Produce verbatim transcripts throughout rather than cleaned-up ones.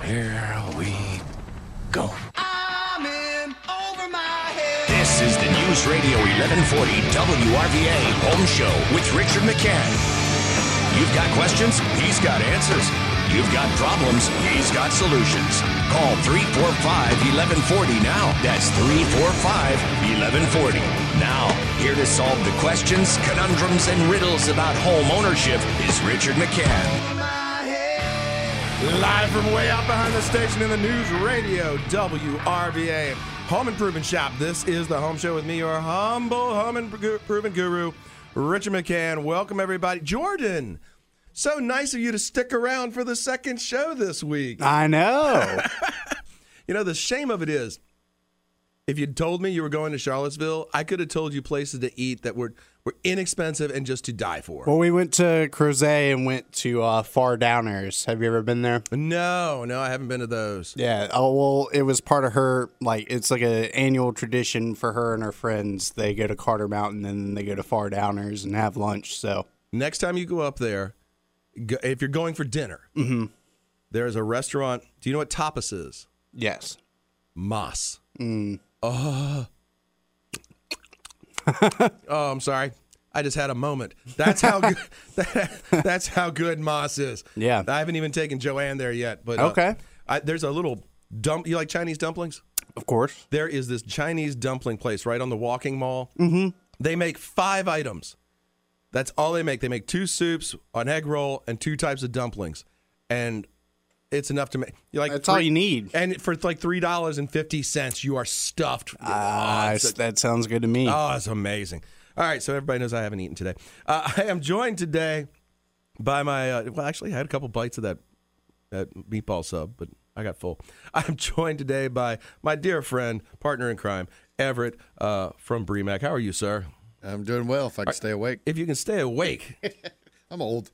Here we go. I'm in over my head. This is the News Radio eleven forty W R V A Home Show with Richard McCann. You've got questions, he's got answers. You've got problems, he's got solutions. Call three four five, eleven forty now. That's three four five, eleven forty. Now, here to solve the questions, conundrums, and riddles about home ownership is Richard McCann. Live from way out behind the station in the News Radio W R V A Home Improvement Shop. This is the Home Show with me, your humble home improvement guru, Richard McCann. Welcome, everybody. Jordan, so nice of you to stick around for the second show this week. I know. You know, the shame of it is, if you'd told me you were going to Charlottesville, I could have told you places to eat that were, were inexpensive and just to die for. Well, we went to Crozet and went to uh, Far Downers. Have you ever been there? No, no, I haven't been to those. Yeah. Oh, well, it was part of her, like, it's like an annual tradition for her and her friends. They go to Carter Mountain and then they go to Far Downers and have lunch. So next time you go up there, go, if you're going for dinner, mm-hmm. there's a restaurant. Do you know what tapas is? Yes. Moss. Mm. Oh. Oh, I'm sorry. I just had a moment. That's how good. That, that's how good Moss is. Yeah. I haven't even taken Joanne there yet, but uh, okay. I, there's a little dump. You like Chinese dumplings? Of course. There is this Chinese dumpling place right on the Walking Mall. Mm-hmm. They make five items. That's all they make. They make two soups, an egg roll, and two types of dumplings, and it's enough to make. You like That's three, all you need. And for like three dollars and fifty cents, you are stuffed. Ah, oh, uh, that sounds good to me. Oh, it's amazing. All right, so everybody knows I haven't eaten today. Uh, I am joined today by my. Uh, well, actually, I had a couple bites of that that meatball sub, but I got full. I'm joined today by my dear friend, partner in crime, Everett uh, from BREMAC. How are you, sir? I'm doing well if I can stay awake. If you can stay awake. I'm old.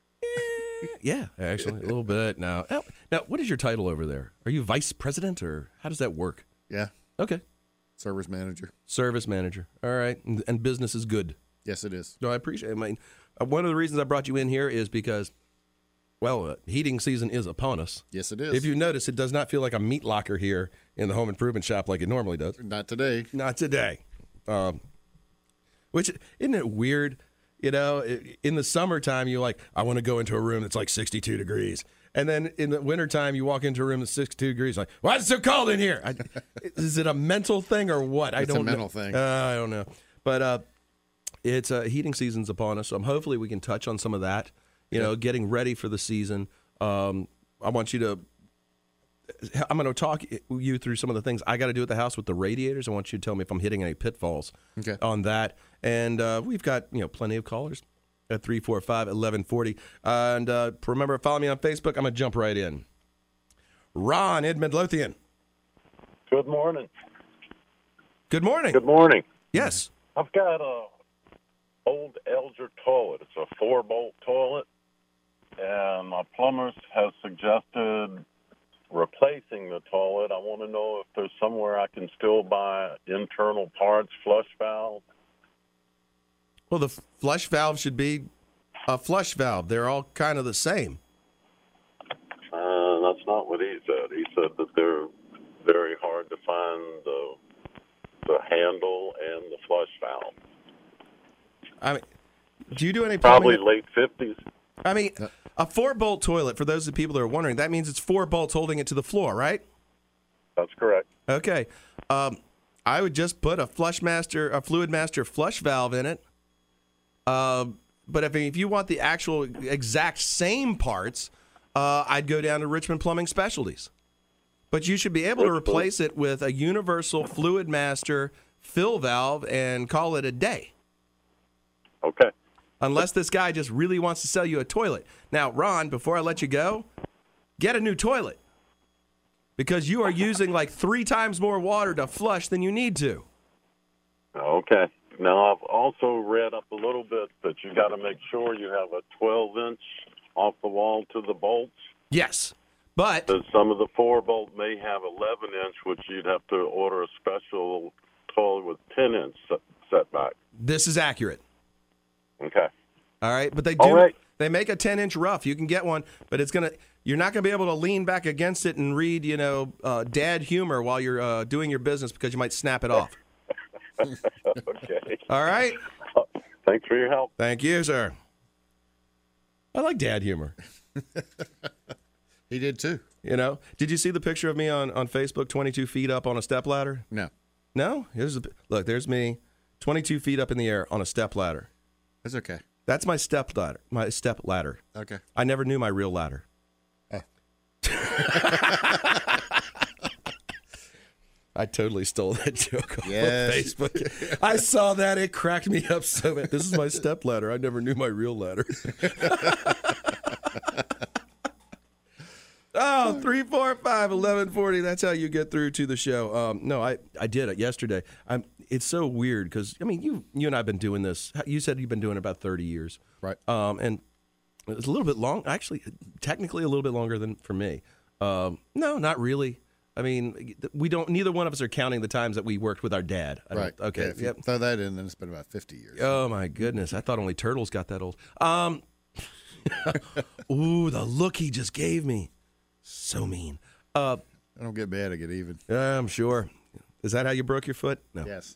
Yeah, actually, a little bit now. Now, now, what is your title over there? Are you vice president, or how does that work? Yeah. Okay. Service manager. Service manager. All right. And, and business is good. Yes, it is. No, I appreciate it. I mean, uh, one of the reasons I brought you in here is because, well, uh, heating season is upon us. Yes, it is. If you notice, it does not feel like a meat locker here in the home improvement shop like it normally does. Not today. Not today. Um, which, isn't it weird? You know, in the summertime, you're like, I want to go into a room that's like sixty-two degrees. And then in the wintertime, you walk into a room that's sixty-two degrees. Like, why is it so cold in here? I, is it a mental thing or what? I It's don't a mental know. thing. Uh, I don't know. But uh, it's uh, heating season's upon us. So hopefully we can touch on some of that. You Yeah. know, getting ready for the season. Um, I want you to, I'm going to talk you through some of the things I got to do at the house with the radiators. I want you to tell me if I'm hitting any pitfalls Okay. on that. And uh, we've got, you know, plenty of callers at three four five, eleven forty. Uh, and uh, remember, follow me on Facebook. I'm going to jump right in. Ron in Midlothian. Good morning. Good morning. Good morning. Yes. I've got a old Elger toilet. It's a four-bolt toilet, and my plumbers have suggested replacing the toilet. I want to know if there's somewhere I can still buy internal parts, flush valve. Well, the flush valve should be a flush valve. They're all kind of the same. Uh, that's not what he said. He said that they're very hard to find the the handle and the flush valve. I mean, do you do any Probably plumbing? late fifties. I mean, a four-bolt toilet, for those of the people that are wondering, that means it's four bolts holding it to the floor, right? That's correct. Okay. Um, I would just put a Flush Master, a Fluid Master flush valve in it. Uh, but if, if you want the actual exact same parts, uh, I'd go down to Richmond Plumbing Specialties. But you should be able to replace it with a universal Fluid Master fill valve and call it a day. Okay. Unless this guy just really wants to sell you a toilet. Now, Ron, before I let you go, get a new toilet. Because you are using like three times more water to flush than you need to. Okay. Now, I've also read up a little bit that you got to make sure you have a twelve inch off the wall to the bolts. Yes, but Because some of the four bolt may have eleven inch, which you'd have to order a special toilet with ten inch set- setback. this is accurate. Okay. All right, but they do. All right. They make a ten inch rough. You can get one, but it's gonna. You're not going to be able to lean back against it and read, you know, uh, dad humor while you're uh, doing your business because you might snap it off. Okay. All right? Thanks for your help. Thank you, sir. I like dad humor. He did too. You know? Did you see the picture of me on, on Facebook, twenty-two feet up on a stepladder? No, No? Here's a, look, there's me, twenty-two feet up in the air on a stepladder. that's okay. That's my step ladder. My step ladder. Okay. I never knew my real ladder. Oh. I totally stole that joke off Yes. of Facebook. I saw that. It cracked me up so bad. This is my step ladder. I never knew my real ladder. Oh, three four five, eleven forty. That's how you get through to the show. Um, no, I, I did it yesterday. I'm, it's so weird because, I mean, you you and I have been doing this. You said you've been doing it about thirty years. Right. Um, and it's a little bit long. Actually, technically a little bit longer than for me. Um, no, not really. I mean, we don't. Neither one of us are counting the times that we worked with our dad. I Right. don't- Okay. Yeah, if you Yep. throw that in, then it's been about fifty years. Oh my goodness! I thought only turtles got that old. Um, ooh, the look he just gave me, so mean. Uh, I don't get mad. I get even. yeah, I'm sure. Is that how you broke your foot? No. Yes.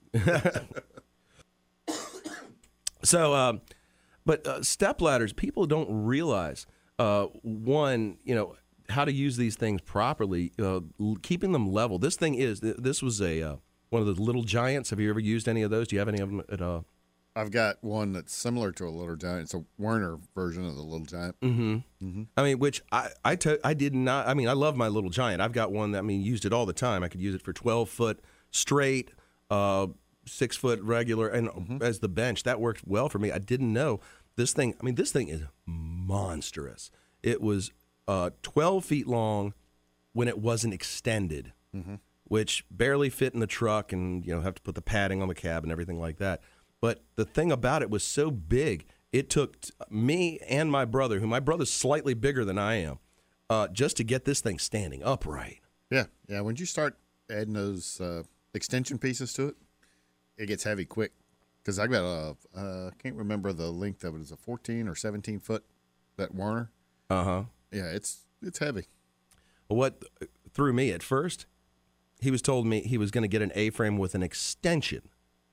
So, um, but uh, step ladders, people don't realize. Uh, one, you know, how to use these things properly, uh, l- keeping them level. This thing is. th- This was a uh, one of the Little Giants. Have you ever used any of those? Do you have any of them at all? I've got one that's similar to a Little Giant. It's a Werner version of the Little Giant. Mm-hmm. I mean, which I I, to, I did not. I mean, I love my Little Giant. I've got one that I mean used it all the time. I could use it for twelve foot straight, uh, six foot regular, and as the bench that worked well for me. I didn't know this thing. I mean, this thing is monstrous. It was uh, twelve feet long when it wasn't extended, which barely fit in the truck, and you know have to put the padding on the cab and everything like that. But the thing about it was so big, it took t- me and my brother, who my brother's slightly bigger than I am, uh, just to get this thing standing upright. Yeah. Yeah. When you start adding those uh, extension pieces to it, it gets heavy quick. Because I got a, uh, I can't remember the length of it. It's a fourteen or seventeen foot, that Werner. Uh huh. Yeah, it's it's heavy. What threw me at first, he was told me he was going to get an A-frame with an extension.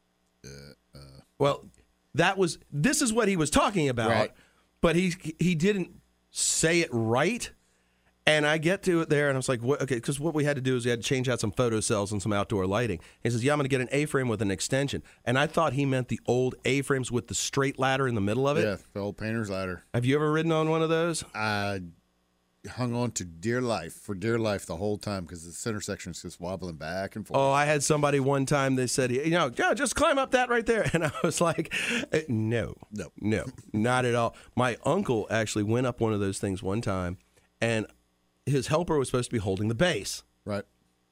Well, that was this is what he was talking about, Right. but he he didn't say it right. And I get to it there, and I was like, what? Okay, because what we had to do is we had to change out some photo cells and some outdoor lighting. He says, yeah, I'm going to get an A-frame with an extension. And I thought he meant the old A-frames with the straight ladder in the middle of it. Yeah, the old painter's ladder. Have you ever ridden on one of those? I hung on to dear life, for dear life the whole time because the center section is just wobbling back and forth. Oh, I had somebody one time, they said, you know, yeah, just climb up that right there. And I was like, eh, no, No. no, not at all. My uncle actually went up one of those things one time, and his helper was supposed to be holding the base. Right.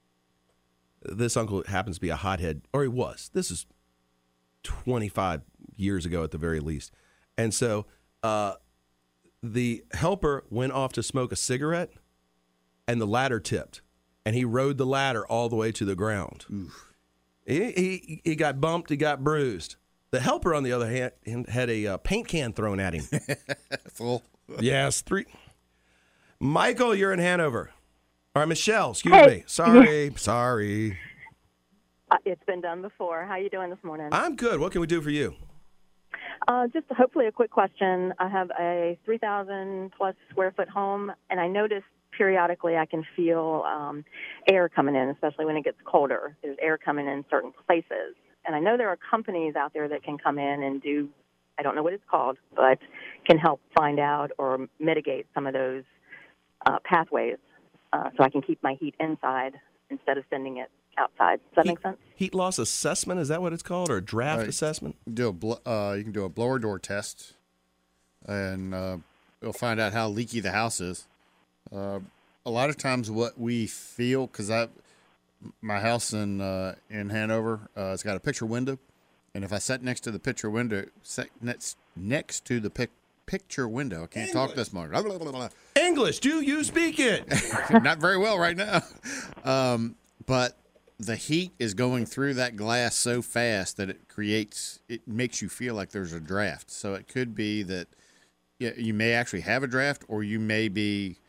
This uncle happens to be a hothead, or he was. This is twenty-five years ago at the very least. And so uh, the helper went off to smoke a cigarette, and the ladder tipped, and he rode the ladder all the way to the ground. He, he, he got bumped, he got bruised. The helper, on the other hand, had a uh, paint can thrown at him. Full. Yes, three. Michael, you're in Hanover. All right, Michelle, excuse Hey. me. Sorry, sorry. Uh, it's been done before. How are you doing this morning? I'm good. What can we do for you? Uh, just hopefully a quick question. I have a three thousand plus square foot home, and I notice periodically I can feel um, air coming in, especially when it gets colder. There's air coming in certain places. And I know there are companies out there that can come in and do, I don't know what it's called, but can help find out or mitigate some of those uh, pathways uh, so I can keep my heat inside instead of sending it outside. Does that heat, make sense? Heat loss assessment, is that what it's called? Or a draft Right. assessment? Do a bl- uh, you can do a blower door test, and uh, you'll find out how leaky the house is. Uh, a lot of times, what we feel, because I, my house in uh, in Hanover, uh, it's got a picture window, and if I sat next to the picture window, sat next next to the pic- picture window, I can't talk this morning. Blah, blah, blah, blah. English, do you speak it? Not very well right now, um, but the heat is going through that glass so fast that it creates, it makes you feel like there's a draft. So it could be that yeah, you may actually have a draft, or you may be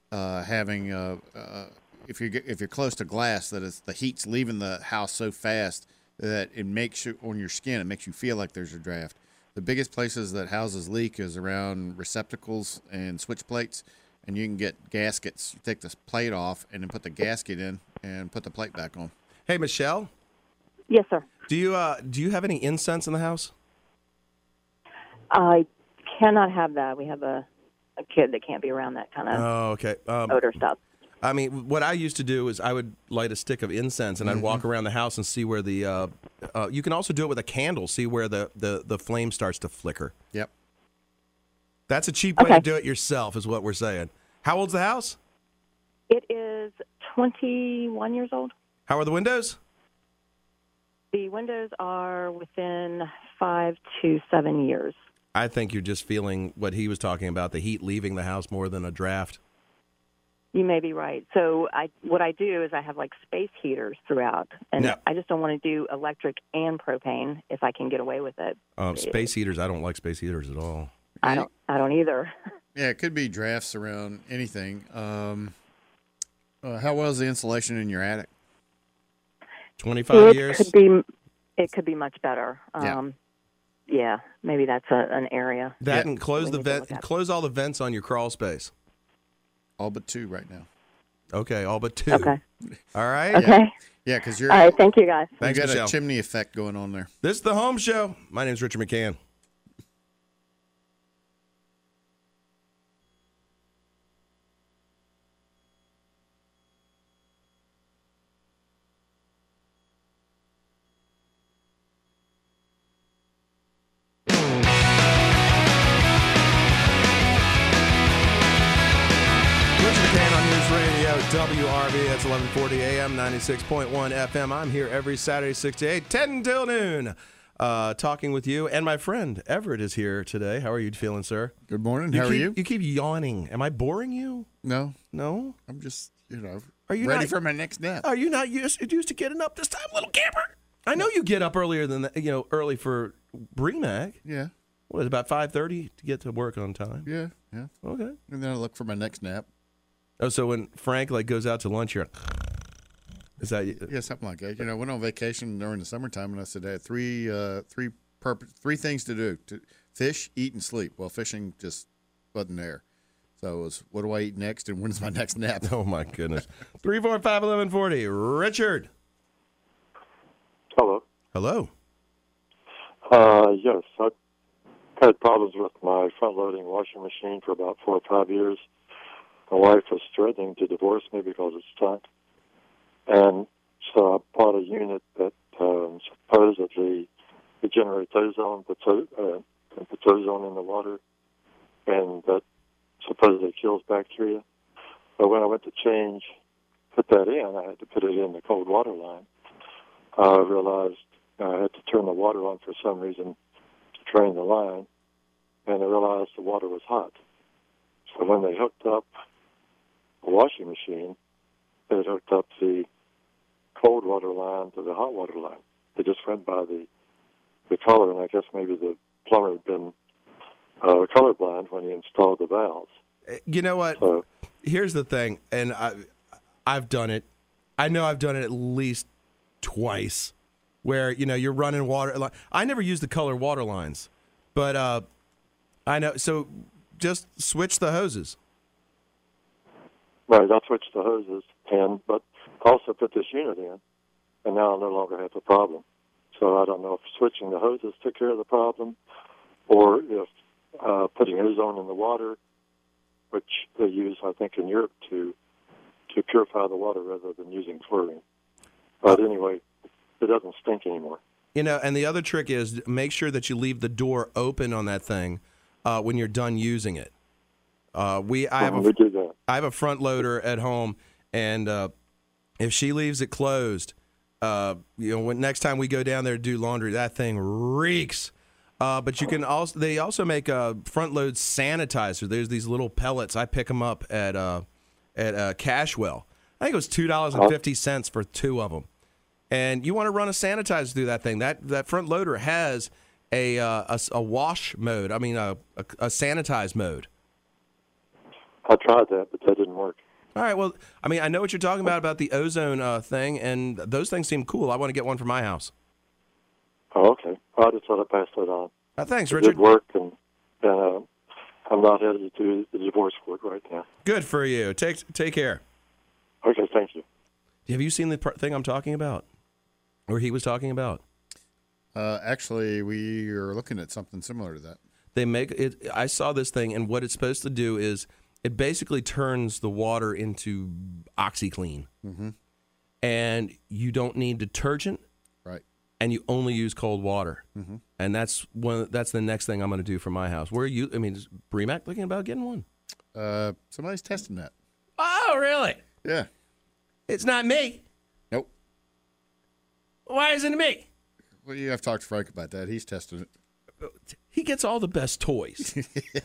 uh, having uh, uh, if you if you're close to glass, that it's, the heat's leaving the house so fast that it makes you on your skin. It makes you feel like there's a draft. The biggest places that houses leak is around receptacles and switch plates, and you can get gaskets. You take this plate off and then put the gasket in and put the plate back on. Hey, Michelle, Yes, sir. do you uh, do you have any incense in the house? I cannot have that. We have a, a kid that can't be around that kind of Oh, okay. Um, odor stuff. I mean, what I used to do is I would light a stick of incense and I'd walk around the house and see where the. Uh, uh, you can also do it with a candle. See where the, the, the flame starts to flicker. Yep. That's a cheap way Okay. to do it yourself, is what we're saying. How old's the house? It is twenty-one years old. How are the windows? The windows are within five to seven years. I think you're just feeling what he was talking about, the heat leaving the house more than a draft. You may be right. So I, what I do is I have like space heaters throughout, and No. I just don't want to do electric and propane if I can get away with it. Um, space heaters, I don't like space heaters at all. I don't. I don't either. Yeah, it could be drafts around anything. Um, uh, how well is the insulation in your attic? twenty-five it years? could be. It could be much better. Yeah. Um, yeah, maybe that's a, an area. That Yeah. and close We the need to vent, look at. close all the vents on your crawl space. All but two right now. Okay, all but two. Okay. All right. Okay. Yeah, because you're All right. Thank you, guys. you Thanks, got Michelle. a chimney effect going on there. This is the Home Show. My name is Richard McCann. Richard McCann on News Radio, W R V. It's eleven forty A M, ninety-six point one F M. I'm here every Saturday, six to eight, ten until noon, uh, talking with you. And my friend Everett is here today. How are you feeling, sir? Good morning. You How keep, are you? You keep yawning. Am I boring you? No, No? I'm just you know Are you ready not- for my next nap. Are you not used, used to getting up this time, little camper? I know you get up earlier than that, you know, early for BREMAC. Yeah, What, about five thirty to get to work on time? yeah, yeah. Okay. And then I look for my next nap. Oh, so when Frank like goes out to lunch, you're is that Yeah, something like that. You know, I went on vacation during the summertime, and I said I had three, uh, three purpose, three things to do: to fish, eat, and sleep. Well, fishing just wasn't there, so it was what do I eat next, and when's my next nap? Oh my goodness. Three four five eleven forty. Richard. Hello. Hello. Uh, yes, I've had problems with my front-loading washing machine for about four or five years. My wife was threatening to divorce me because it stunk. And so I bought a unit that um, supposedly regenerates ozone, puts, o- uh, puts ozone in the water, and that supposedly kills bacteria. But when I went to change, put that in, I had to put it in the cold water line. I realized I had to turn the water on for some reason to drain the line, and I realized the water was hot. So when they hooked up the washing machine, they had hooked up the cold water line to the hot water line. They just went by the the color, and I guess maybe the plumber had been uh, colorblind when he installed the valves. You know what? So Here's the thing, and I, I've done it. I know I've done it at least twice, where you know you're running water. li- I never use the color water lines, but uh, I know. So just switch the hoses. right, I switched the hoses, and but also put this unit in, and now I no longer have the problem. So I don't know if switching the hoses took care of the problem, or if uh, putting ozone in the water, which they use, I think, in Europe to to purify the water rather than using chlorine. But anyway, it doesn't stink anymore. You know, and the other trick is make sure that you leave the door open on that thing uh, when you're done using it. Uh, we I have Um, a we do that. I have a front loader at home, and uh, if she leaves it closed, uh, you know, when next time we go down there to do laundry, that thing reeks. Uh, but you can also they also make a front load sanitizer. There's these little pellets. I pick them up at uh, at uh, Cashwell. I think it was two dollars and fifty cents for two of them. And you want to run a sanitizer through that thing. That that front loader has a uh, a, a wash mode. I mean, a, a, a sanitize mode. I tried that, but that didn't work. All right. Well, I mean, I know what you're talking about about the ozone uh, thing, and those things seem cool. I want to get one for my house. Oh, okay. I just thought I'd pass that on. Uh, thanks, It Richard. did work, and, and uh, I'm not headed to do the divorce court right now. Good for you. Take take care. Okay, thank you. Have you seen the pr- thing I'm talking about, or he was talking about? Uh, actually, we are looking at something similar to that. They make it. I saw this thing, and what it's supposed to do is it basically turns the water into OxyClean, mm-hmm. and you don't need detergent, right? And you only use cold water, mm-hmm. and that's one. That's the next thing I'm going to do for my house. Where are you? I mean, is Bremac thinking about getting one? Uh, somebody's testing that. Oh, really? Yeah. It's not me. Nope. Why isn't it me? Well, you have to talk to Frank about that. He's testing it. He gets all the best toys.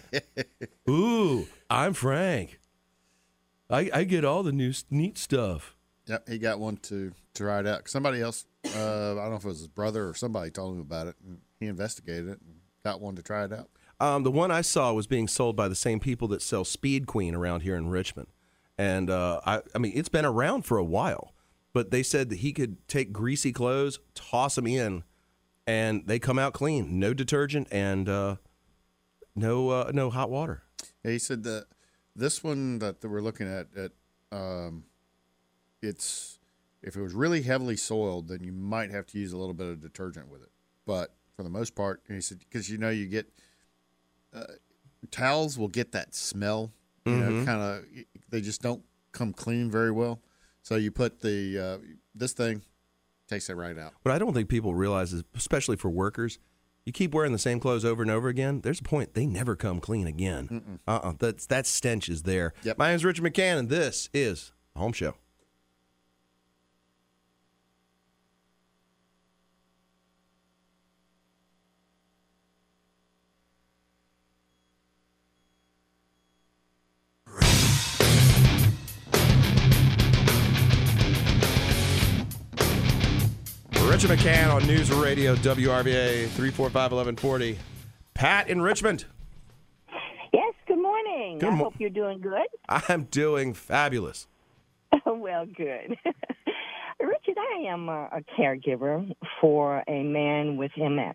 Ooh, I'm Frank. I, I get all the new neat stuff. Yep, he got one to, to try it out. Somebody else, uh, I don't know if it was his brother or somebody, told him about it. And he investigated it and got one to try it out. Um, the one I saw was being sold by the same people that sell Speed Queen around here in Richmond. And, uh, I, I mean, it's been around for a while. But they said that he could take greasy clothes, toss them in, and they come out clean. No detergent and uh, no uh, no hot water. Yeah, he said that this one that we're looking at, at um, it's if it was really heavily soiled, then you might have to use a little bit of detergent with it. But for the most part, he said, because you know you get uh, towels will get that smell, you Mm-hmm. know, kind of they just don't come clean very well. So you put the uh, this thing takes it right out. What I don't think people realize is, especially for workers, you keep wearing the same clothes over and over again, there's a point they never come clean again. Mm-mm. Uh-uh. That's, that stench is there. Yep. My name is Richard McCann, and this is The Home Show. Richard McCann on News Radio W R V A three forty-five, eleven forty. Pat in Richmond. Yes, good morning. Good I mo- hope you're doing good. I'm doing fabulous. Well, good. Richard, I am a, a caregiver for a man with M S.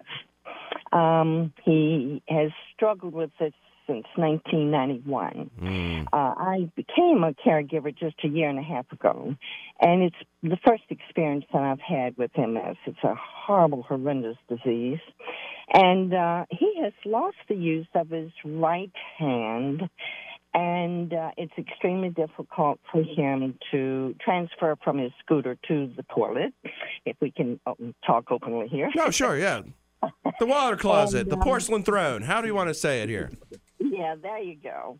Um, he has struggled with this since nineteen ninety-one. Mm. Uh, I became a caregiver just a year and a half ago, and it's the first experience that I've had with M S. It's a horrible, horrendous disease, and uh, he has lost the use of his right hand, and uh, it's extremely difficult for him to transfer from his scooter to the toilet, if we can uh, talk openly here. No, sure, yeah. The water closet, And, the um, porcelain throne. How do you want to say it here? Yeah, there you go.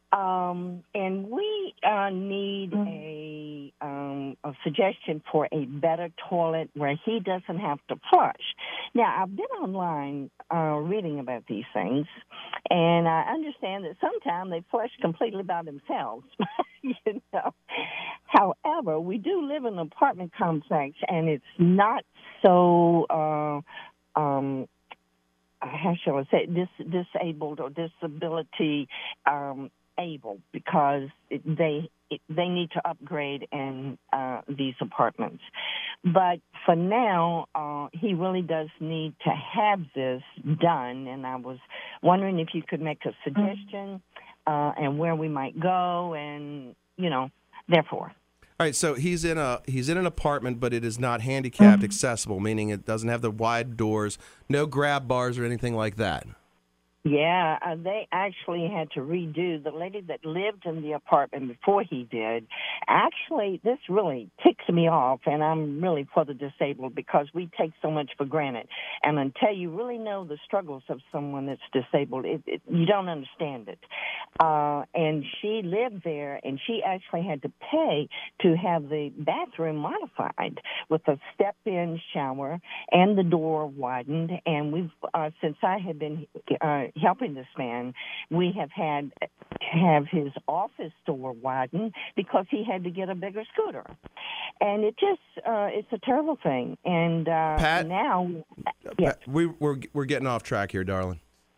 Um, and we uh, need a, um, a suggestion for a better toilet where he doesn't have to flush. Now, I've been online uh, reading about these things, and I understand that sometimes they flush completely by themselves. You know. However, we do live in an apartment complex, and it's not so. Uh, um, how shall I say, dis- disabled or disability um, able, because it, they it, they need to upgrade in uh, these apartments. But for now, uh, he really does need to have this done, and I was wondering if you could make a suggestion uh, and where we might go, and, you know, therefore. All right, so he's in a he's in an apartment, but it is not handicapped accessible, meaning it doesn't have the wide doors, no grab bars or anything like that. Yeah, uh, they actually had to redo. The lady that lived in the apartment before he did, actually, this really ticks me off, and I'm really for the disabled because we take so much for granted. And until you really know the struggles of someone that's disabled, it, it, you don't understand it. Uh, and she lived there, and she actually had to pay to have the bathroom modified with a step-in shower and the door widened. And we've, uh, since I have been uh, helping this man, we have had to have his office door widened because he had to get a bigger scooter. And it just, uh, it's a terrible thing. And uh, Pat? now, yes. Pat, we, we're we're getting off track here, darling.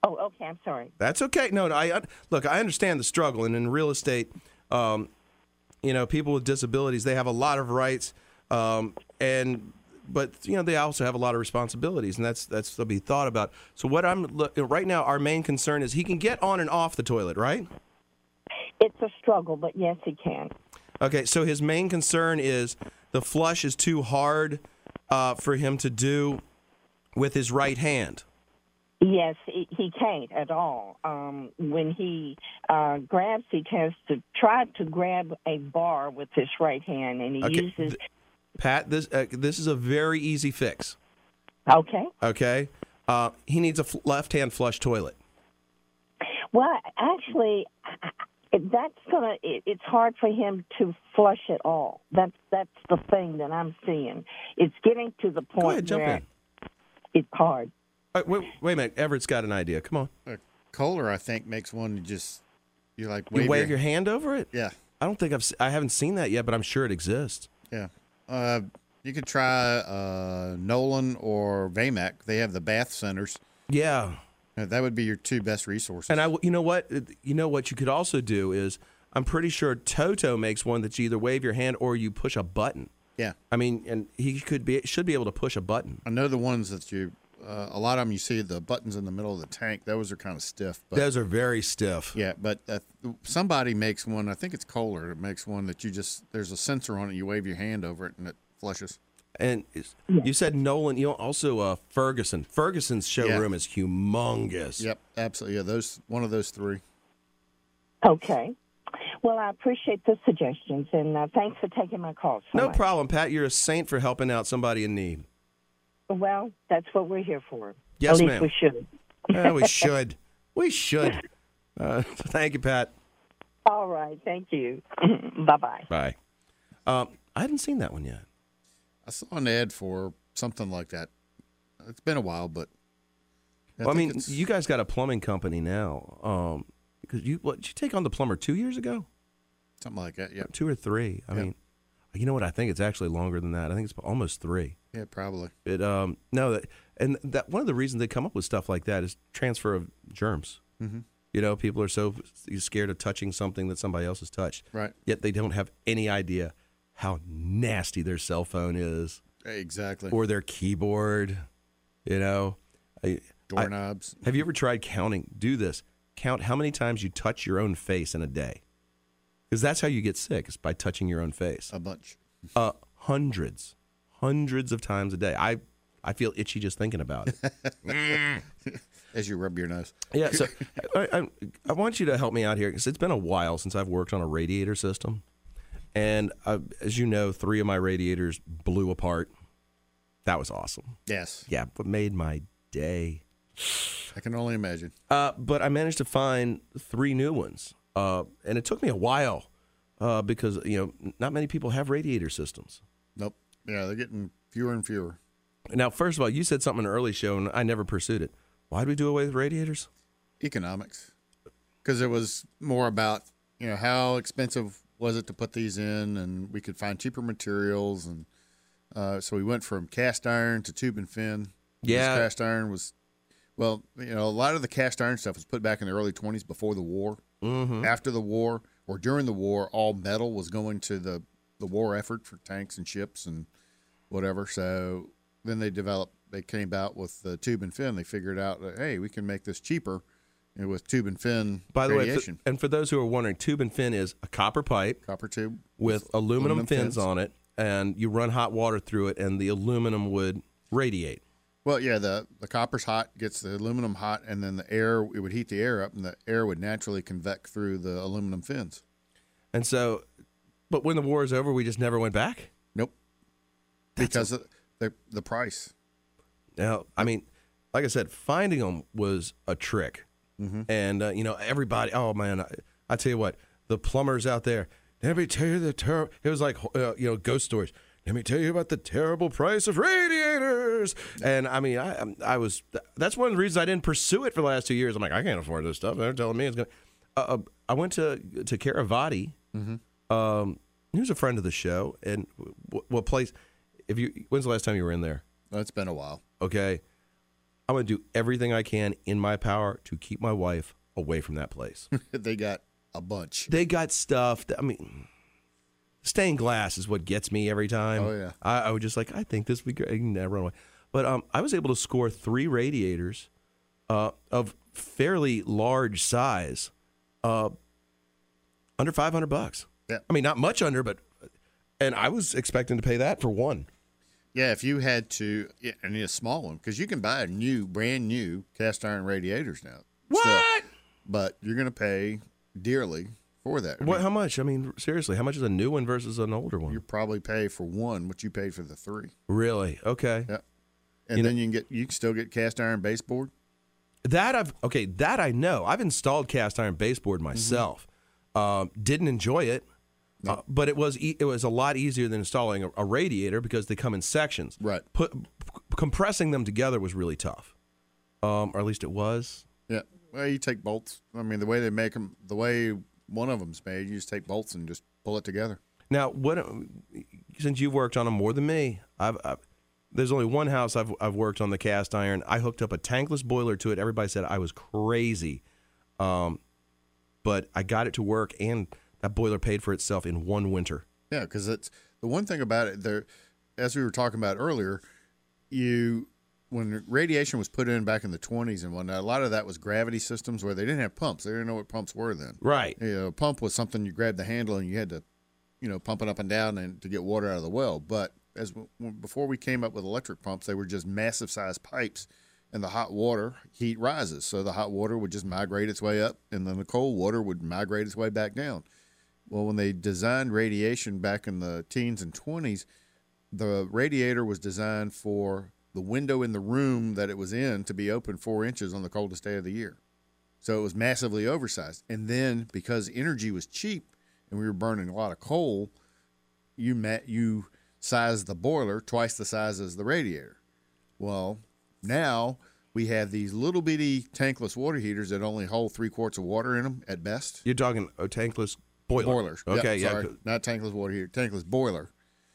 Oh, okay. I'm sorry. That's okay. No, no. I uh, look. I understand the struggle, and in real estate, um, you know, people with disabilities, they have a lot of rights, um, and but you know, they also have a lot of responsibilities, and that's that's to be thought about. So what I'm look, right now, our main concern is he can get on and off the toilet, right? It's a struggle, but yes, he can. Okay. So his main concern is the flush is too hard uh, for him to do with his right hand. Yes, he, he can't at all. Um, when he uh, grabs, he has to try to grab a bar with his right hand, and he Okay. uses. Th- Pat, this uh, this is a very easy fix. Okay. Okay. Uh, he needs a f- left-hand flush toilet. Well, actually, it- that's gonna. It, it's hard for him to flush at all. That's that's the thing that I'm seeing. It's getting to the point Go ahead, jump where in. it's hard. Uh, wait, wait a minute. Everett's got an idea. Come on. Uh, Kohler, I think, makes one you just you like You wave, wave your hand over it? Yeah, I don't think I've se- I haven't seen that yet, but I'm sure it exists. yeah. Uh, you could try uh, Nolan or Vamac. They have the bath centers. Yeah. Uh, that would be your two best resources. And I, you know what, you know what you could also do is, I'm pretty sure Toto makes one that you either wave your hand or you push a button. yeah, I mean, and he could be should be able to push a button. I know the ones that you. Uh, a lot of them you see the buttons in the middle of the tank. Those are kind of stiff. But Those are very stiff. yeah, but uh, somebody makes one. I think it's Kohler. That makes one that you just there's a sensor on it. You wave your hand over it and it flushes. And it's- you said Nolan. You know, also uh, Ferguson. Ferguson's showroom Yeah. is humongous. Yep, absolutely. Yeah, those one of those three. Okay. Well, I appreciate the suggestions, and uh, thanks for taking my call. So No much. problem, Pat. You're a saint for helping out somebody in need. Well, that's what we're here for. Yes, At least ma'am. we should. Yeah, we should. We should. Uh, thank you, Pat. All right. Thank you. Bye-bye. Bye. Um, I hadn't seen that one yet. I saw an ad for something like that. It's been a while, but I, Well, I think mean, it's- you guys got a plumbing company now. Um, because you what did you take on the plumber two years ago? something like that. Yeah, Two or three? I Yeah. mean, you know what? I think it's actually longer than that. I think it's almost three. yeah, probably. It um no that and that one of the reasons they come up with stuff like that is transfer of germs. Mm-hmm. You know, people are so scared of touching something that somebody else has touched. Right. Yet they don't have any idea how nasty their cell phone is Exactly. or their keyboard. You know, I, I, Doorknobs. have you ever tried counting? Do this. Count how many times you touch your own face in a day. Because that's how you get sick, is by touching your own face. A bunch. Uh, hundreds, hundreds of times a day. I, I feel itchy just thinking about it. As you rub your nose. Yeah, so I, I, I want you to help me out here because it's been a while since I've worked on a radiator system. And uh, as you know, three of my radiators blew apart. That was awesome. Yes. Yeah, but made my day. I can only imagine. Uh, but I managed to find three new ones. Uh, and it took me a while uh, because, you know, not many people have radiator systems. Nope. Yeah, they're getting fewer and fewer. Now, first of all, you said something in an early show, and I never pursued it. Why did we do away with radiators? Economics. Because it was more about, you know, how expensive was it to put these in, and we could find cheaper materials. And uh, so we went from cast iron to tube and fin. Yeah. This cast iron was, well, you know, a lot of the cast iron stuff was put back in the early twenties before the war. Mm-hmm. After the war or during the war, all metal was going to the, the war effort for tanks and ships and whatever. So then they developed, they came out with the tube and fin. They figured out that, hey, we can make this cheaper you know, with tube and fin By the radiation. way, f- and for those who are wondering, tube and fin is a copper pipe Copper tube with aluminum, aluminum fins, fins. on it, and you run hot water through it, and the aluminum would radiate. Well, yeah, the, the copper's hot, gets the aluminum hot, and then the air, it would heat the air up, and the air would naturally convect through the aluminum fins. And so, but when the war is over, we just never went back? Nope. Because of the, the price. Now, I mean, like I said, finding them was a trick. Mm-hmm. And, uh, you know, everybody, oh, man, I, I tell you what, the plumbers out there, let me tell you the terrible, it was like, uh, you know, ghost stories. Let me tell you about the terrible price of radiators. And, I mean, I I was, that's one of the reasons I didn't pursue it for the last two years. I'm like, I can't afford this stuff. They're telling me it's going to. Uh, I went to, to Caravati. Mm-hmm. Um, he was a friend of the show. And what, what place, if you, when's the last time you were in there? Well, it's been a while. Okay. I'm going to do everything I can in my power to keep my wife away from that place. They got a bunch. They got stuff that, I mean, stained glass is what gets me every time. Oh, yeah. I, I was just like, I think this would be great. And I run away. But um, I was able to score three radiators uh, of fairly large size uh, under five hundred bucks. Yeah. I mean, not much under, but, and I was expecting to pay that for one. Yeah, if you had to, yeah, and a small one, because you can buy new, brand new cast iron radiators now. What? Still, but you're going to pay dearly for that. I What? mean, How much? I mean, seriously, how much is a new one versus an older one? you probably pay for one what you paid for the three. Really? Okay. Yeah. And You then know- you can get, you can still get cast iron baseboard. That I've okay. That I know. I've installed cast iron baseboard myself. Um, didn't enjoy it, uh, but it was e- it was a lot easier than installing a, a radiator because they come in sections. Right. Put p- compressing them together was really tough, um, or at least it was. Yeah. Well, you take bolts. I mean, the way they make them, the way one of them's made, you just take bolts and just pull it together. Now, what? Since you've worked on them more than me, I've, I've there's only one house I've I've worked on the cast iron. I hooked up a tankless boiler to it. Everybody said I was crazy, um, but I got it to work, and that boiler paid for itself in one winter. Yeah, because it's the one thing about it. There, as we were talking about earlier, you when radiation was put in back in the twenties and whatnot, a lot of that was gravity systems where they didn't have pumps. They didn't know what pumps were then. Right. You know, a pump was something you grabbed the handle and you had to, you know, pump it up and down and to get water out of the well. But as w- before we came up with electric pumps, they were just massive sized pipes, and the hot water heat rises. So the hot water would just migrate its way up, and then the cold water would migrate its way back down. Well, when they designed radiation back in the teens and twenties, the radiator was designed for the window in the room that it was in to be open four inches on the coldest day of the year. So it was massively oversized. And then because energy was cheap and we were burning a lot of coal, you met, you sized the boiler twice the size as the radiator. Well, now we have these little bitty tankless water heaters that only hold three quarts of water in them at best. You're talking a tankless boiler. Boilers. Okay, Yep, yeah. sorry. Not tankless water heater, tankless boiler.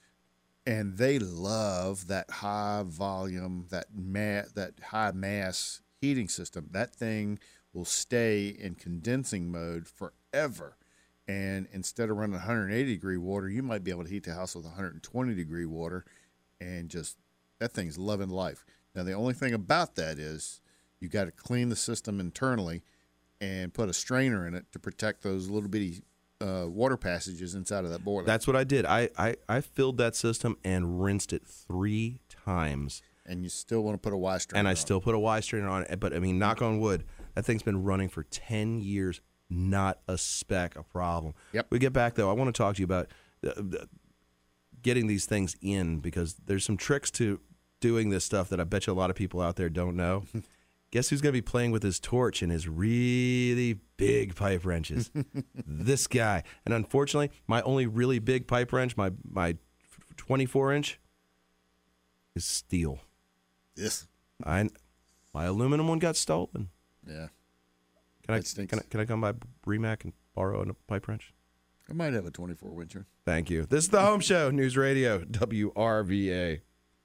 And they love that high volume, that ma- that high mass heating system. That thing will stay in condensing mode forever. And instead of running one hundred eighty degree water, you might be able to heat the house with one hundred twenty degree water, and just that thing's loving life. Now the only thing about that is you got to clean the system internally and put a strainer in it to protect those little bitty uh, water passages inside of that boiler. That's what I did. I, I, I filled that system and rinsed it three times. And you still want to put a Y strainer And I on still put a Y strainer on it. But, I mean, knock on wood, that thing's been running for ten years, not a speck of problem. Yep. We get back, though. I want to talk to you about uh, uh, getting these things in, because there's some tricks to doing this stuff that I bet you a lot of people out there don't know. Guess who's going to be playing with his torch and his really big pipe wrenches? This guy. And unfortunately, my only really big pipe wrench, my my twenty-four inch, is steel. Yes. I my aluminum one got stolen. Yeah. Can I, That stinks. can I can I come by Remac and borrow a pipe wrench? I might have a twenty-four wincher. Thank you. This is the Home Show, News Radio, W R V A.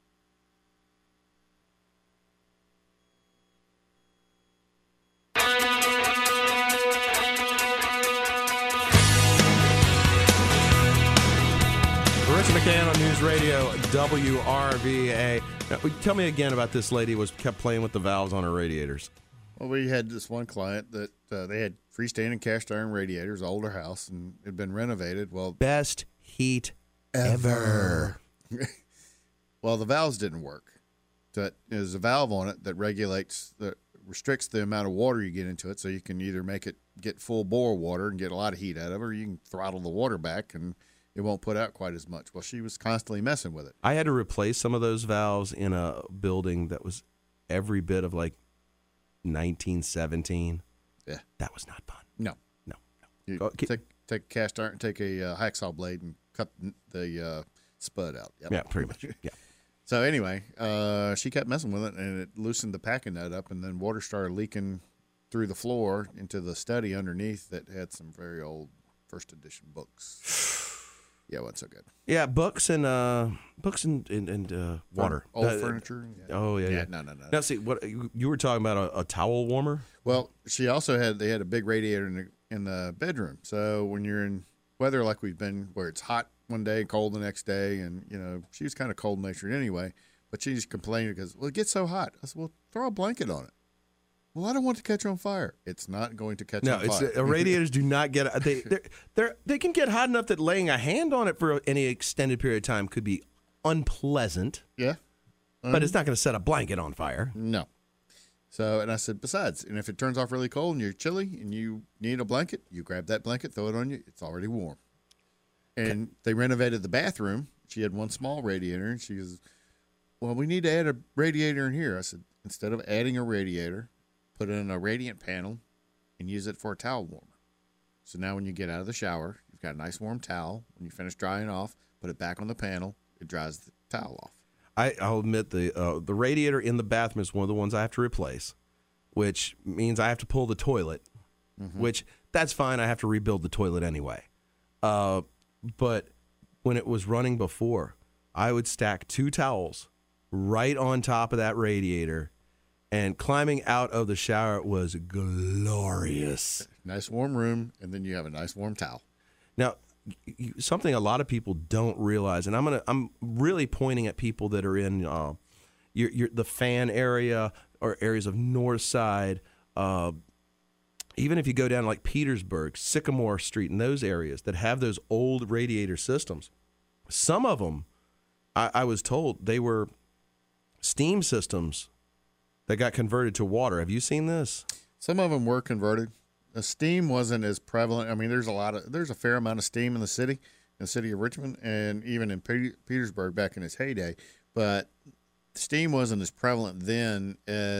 Richard McCann on News Radio, W R V A. Now, tell me again about this lady who was kept playing with the valves on her radiators. Well, we had this one client that uh, they had freestanding cast iron radiators, older house, and it had been renovated. Well, Best heat ever. well, the valves didn't work. That there's a valve on it that regulates, that restricts the amount of water you get into it, so you can either make it get full bore water and get a lot of heat out of it, or you can throttle the water back and it won't put out quite as much. Well, she was constantly messing with it. I had to replace some of those valves in a building that was every bit of like nineteen seventeen. Yeah. That was not fun. No. No. You Go- keep- take take a cast iron, take a uh, hacksaw blade and cut the uh, spud out. Yep. Yeah, pretty much. Yeah. So anyway, uh, she kept messing with it, and it loosened the packing nut up, and then water started leaking through the floor into the study underneath that had some very old first edition books. Yeah, what's so good? Yeah, books and uh, books and and, and uh, water. Old Uh, furniture. Yeah. Oh yeah, Yeah, yeah. no, no, no. Now see, what you, you were talking about a, a towel warmer? Well, she also had they had a big radiator in the in the bedroom. So when you're in weather like we've been, where it's hot one day, cold the next day, and you know she was kind of cold natured anyway, but she just complained because well it gets so hot. I said, well throw a blanket on it. Well, I don't want it to catch on fire. It's not going to catch No, on it's fire. uh, radiators do not get they they're, they're, they can get hot enough that laying a hand on it for any extended period of time could be unpleasant. Yeah, um, but it's not going to set a blanket on fire. No. So, and I said, besides, and if it turns off really cold and you're chilly and you need a blanket, you grab that blanket, throw it on you. It's already warm. And okay. They renovated the bathroom. She had one small radiator, and she goes, well, we need to add a radiator in here. I said, instead of adding a radiator, put in a radiant panel and use it for a towel warmer. So now when you get out of the shower, you've got a nice warm towel. When you finish drying off, put it back on the panel. It dries the towel off. I, I'll admit the uh, the radiator in the bathroom is one of the ones I have to replace, which means I have to pull the toilet, mm-hmm. which that's fine. I have to rebuild the toilet anyway. Uh, but when it was running before, I would stack two towels right on top of that radiator, and climbing out of the shower was glorious. Nice warm room, and then you have a nice warm towel. Now, something a lot of people don't realize, and I'm gonna I'm really pointing at people that are in uh, your, your the fan area or areas of North Side. Uh, even if you go down like Petersburg, Sycamore Street, and those areas that have those old radiator systems, some of them, I, I was told, they were steam systems that got converted to water. Have you seen this? Some of them were converted. The steam wasn't as prevalent. I mean, there's a lot of there's a fair amount of steam in the city, in the city of Richmond, and even in Pe- Petersburg back in its heyday. But steam wasn't as prevalent then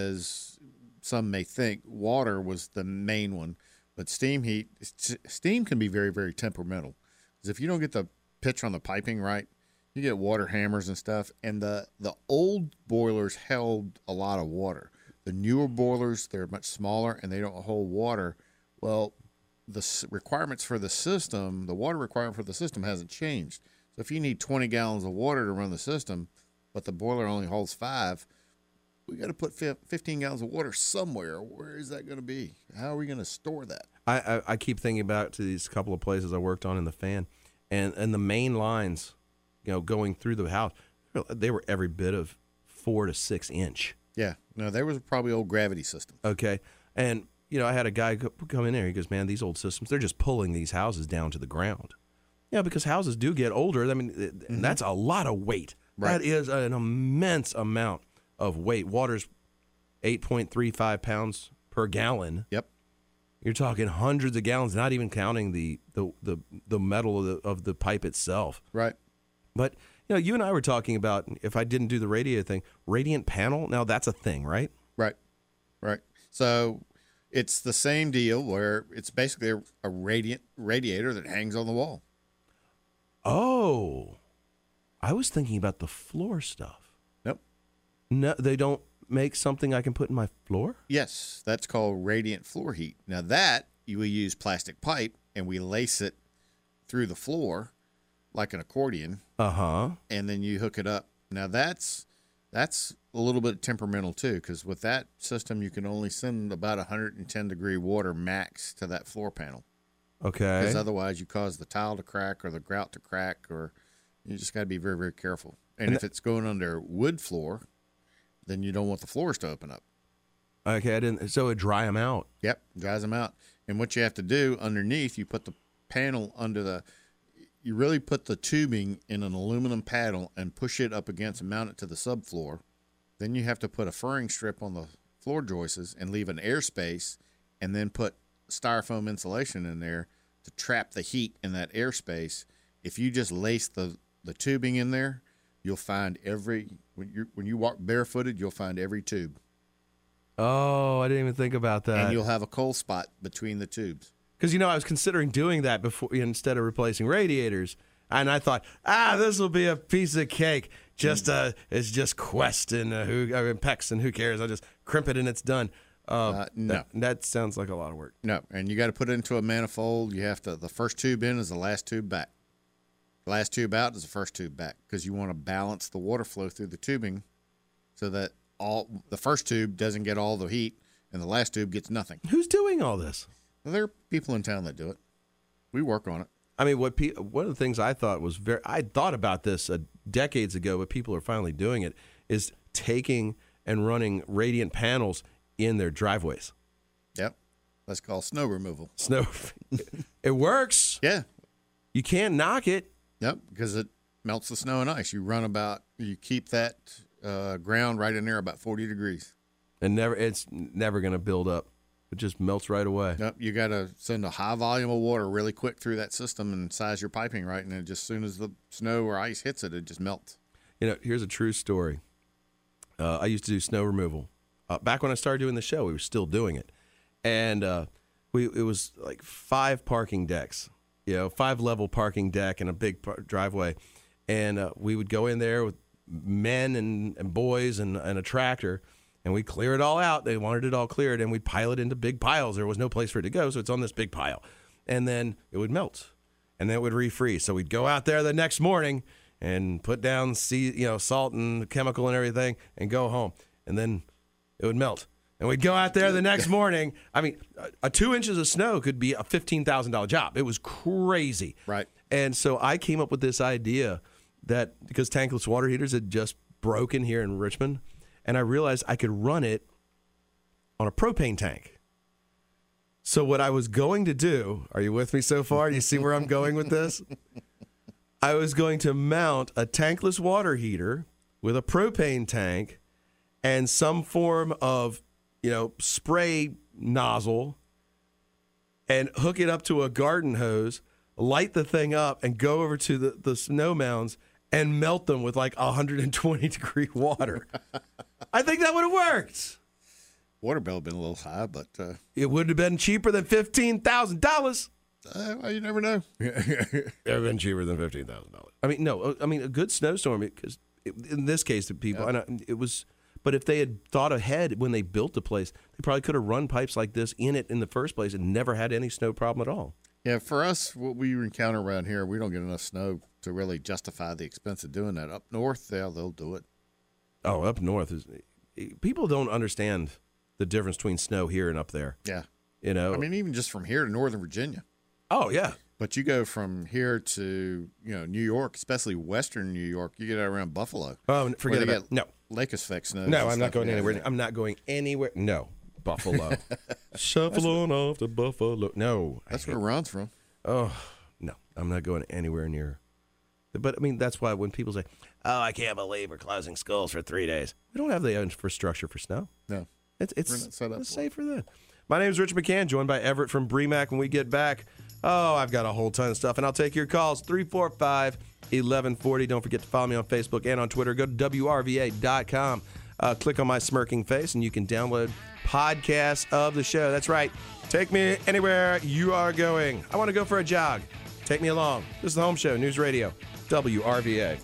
as some may think. Water was the main one, but steam heat steam can be very very temperamental. Because if you don't get the pitch on the piping right, you get water hammers and stuff. And the the old boilers held a lot of water. The newer boilers, they're much smaller and they don't hold water. Well, the requirements for the system, the water requirement for the system hasn't changed. So if you need twenty gallons of water to run the system, but the boiler only holds five, we got to put fifteen gallons of water somewhere. Where is that going to be? How are we going to store that? I, I, I keep thinking back to these couple of places I worked on in the fan, and, and the main lines, you know, going through the house, they were every bit of four to six inch. Yeah. No, there was probably old gravity system. Okay. And, you know, I had a guy come in there. He goes, man, these old systems, they're just pulling these houses down to the ground. Yeah, because houses do get older. I mean, mm-hmm. that's a lot of weight. Right. That is an immense amount of weight. Water's eight point three five pounds per gallon. Yep. You're talking hundreds of gallons, not even counting the the the, the metal of the, of the pipe itself. Right. But, you know, you and I were talking about, if I didn't do the radiator thing, radiant panel, now that's a thing, right? Right. Right. So it's the same deal where it's basically a, a radiant radiator that hangs on the wall. Oh, I was thinking about the floor stuff. Nope. No, they don't make something I can put in my floor? Yes, that's called radiant floor heat. Now that, you will use plastic pipe and we lace it through the floor like an accordion. Uh-huh. And then you hook it up. Now that's that's a little bit temperamental too, because with that system you can only send about one hundred ten degree water max to that floor panel. Okay. Because otherwise you cause the tile to crack or the grout to crack, or you just got to be very, very careful. And, and if th- it's going under wood floor, then you don't want the floors to open up. Okay, I didn't. So it dry them out. Yep, dries them out. And what you have to do underneath, you put the panel under the. You really put the tubing in an aluminum paddle and push it up against and mount it to the subfloor. Then you have to put a furring strip on the floor joists and leave an airspace, and then put styrofoam insulation in there to trap the heat in that airspace. If you just lace the, the tubing in there, you'll find every when you when you walk barefooted, you'll find every tube. Oh, I didn't even think about that. And you'll have a cold spot between the tubes. Because, you know, I was considering doing that before instead of replacing radiators. And I thought, ah, this will be a piece of cake. Just uh, it's just Quest and uh, who I mean, Pex and who cares? I'll just crimp it and it's done. Uh, uh, no, that, that sounds like a lot of work. No, and you got to put it into a manifold. You have to. The first tube in is the last tube back. Last tube out is the first tube back because you want to balance the water flow through the tubing so that all the first tube doesn't get all the heat and the last tube gets nothing. Who's doing all this? Well, there are people in town that do it. We work on it. I mean, what pe- one of the things I thought was very, I thought about this uh, decades ago, but people are finally doing it, is taking and running radiant panels in their driveways. Yep. That's called snow removal. Snow. It works. Yeah. You can't knock it. Yep, because it melts the snow and ice. You run about, you keep that uh, ground right in there about forty degrees. And never, it's never going to build up. It just melts right away. Yep, you got to send a high volume of water really quick through that system and size your piping right, and then just as soon as the snow or ice hits it, it just melts. You know, here's a true story. Uh, I used to do snow removal. Uh, back when I started doing the show, we were still doing it. And uh, we it was like five parking decks, you know, five level parking deck and a big par- driveway. And uh, we would go in there with men and, and boys and, and a tractor, and we'd clear it all out. They wanted it all cleared, and we'd pile it into big piles. There was no place for it to go, so it's on this big pile. And then it would melt, and then it would refreeze. So we'd go out there the next morning and put down sea, you know, salt and chemical and everything and go home. And then it would melt. And we'd go out there the next morning. I mean, a, a two inches of snow could be a fifteen thousand dollars job. It was crazy. Right. And so I came up with this idea that because tankless water heaters had just broken here in Richmond, and I realized I could run it on a propane tank. So what I was going to do, are you with me so far? Do you see where I'm going with this? I was going to mount a tankless water heater with a propane tank and some form of, you know, spray nozzle and hook it up to a garden hose, light the thing up, and go over to the, the snow mounds and melt them with like one hundred twenty degree water. I think that would have worked. Water bill would have been a little high, but... Uh, it would have been cheaper than fifteen thousand dollars. Uh, well, you never know. It would have been cheaper than fifteen thousand dollars. I mean, no, I mean, a good snowstorm, because in this case, the people, Yeah. and it was... But if they had thought ahead when they built the place, they probably could have run pipes like this in it in the first place and never had any snow problem at all. Yeah, for us, what we encounter around here, we don't get enough snow to really justify the expense of doing that. Up north, yeah, they'll do it. Oh, up north is people don't understand the difference between snow here and up there. Yeah, you know, I mean, even just from here to Northern Virginia. Oh yeah, but you go from here to you know New York, especially Western New York. You get out around Buffalo. Oh, forget about it. No. Lake effect snow. No, I'm not going anywhere. I'm not going anywhere. No, Buffalo. Shuffle on off to Buffalo. No, that's where Ron's from. Oh no, I'm not going anywhere near. But I mean, that's why when people say, "Oh, I can't believe we're closing schools for three days," we don't have the infrastructure for snow. No, it's it's, set up it's safe for that. My name is Rich McCann, joined by Everett from BREMAC. When we get back, oh, I've got a whole ton of stuff, and I'll take your calls three four five, eleven forty. Don't forget to follow me on Facebook and on Twitter. Go to W R V A dot com. Uh, click on my smirking face, and you can download podcasts of the show. That's right. Take me anywhere you are going. I want to go for a jog. Take me along. This is the Home Show, News Radio, W R V A.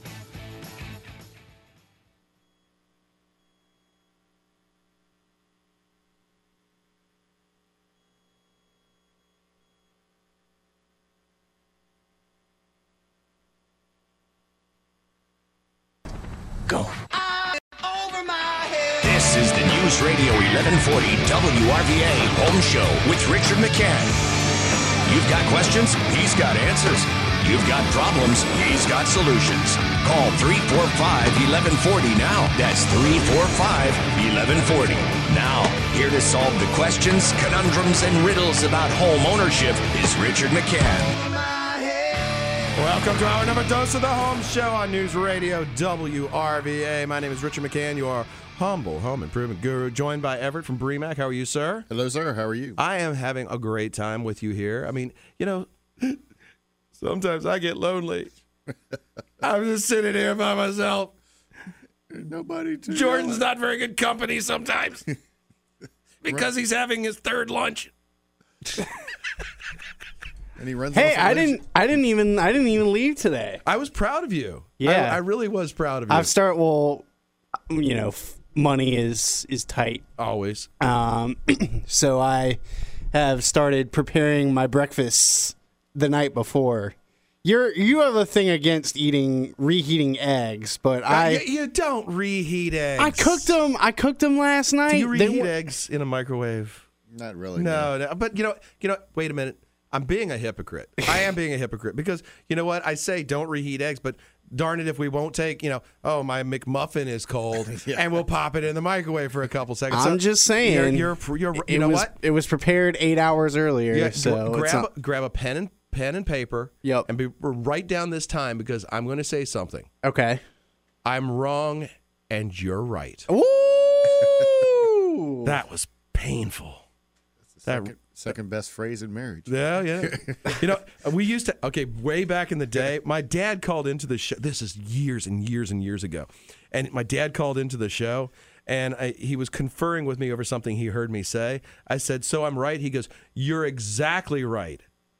Go. Over my head. This is the News Radio eleven forty W R V A Home Show with Richard McCann. You've got questions, he's got answers. You've got problems, he's got solutions. Call three four five, eleven forty now. That's three four five, eleven forty. Now, here to solve the questions, conundrums, and riddles about home ownership is Richard McCann. Welcome to our number dose of the Home Show on News Radio W R V A. My name is Richard McCann, your humble home improvement guru, joined by Everett from BREMAC. How are you, sir? Hello, sir. How are you? I am having a great time with you here. I mean, you know, sometimes I get lonely. I'm just sitting here by myself. Nobody to Jordan's not very good company sometimes because he's having his third lunch. And he runs. Hey, I didn't. I didn't even. I didn't even leave today. I was proud of you. Yeah, I, I really was proud of you. I've started. Well, you know, f- money is is tight always. Um, so I have started preparing my breakfast the night before, You're you have a thing against eating reheating eggs, but Uh, I you, you don't reheat eggs. I cooked them. I cooked them last night. Do you They reheat were- eggs in a microwave? Not really. No, no. But you know, you know. Wait a minute. I'm being a hypocrite. I am being a hypocrite because you know what? I say don't reheat eggs, but darn it if we won't take, you know, oh, my McMuffin is cold, Yeah. and we'll pop it in the microwave for a couple seconds. I'm So just saying. You're, you're, you're you it know was, what? It was prepared eight hours earlier. Yeah, so gr- it's grab not- a, grab a pen and pen and paper. Yep. And be, write down this time because I'm going to say something. okay. I'm wrong, and you're right. Ooh. That was painful. That Second, second best phrase in marriage. Yeah, yeah. You know, we used to, okay, way back in the day, my dad called into the show. This is years and years and years ago. And my dad called into the show, and I, he was conferring with me over something he heard me say. I said, so I'm right? He goes, you're exactly right.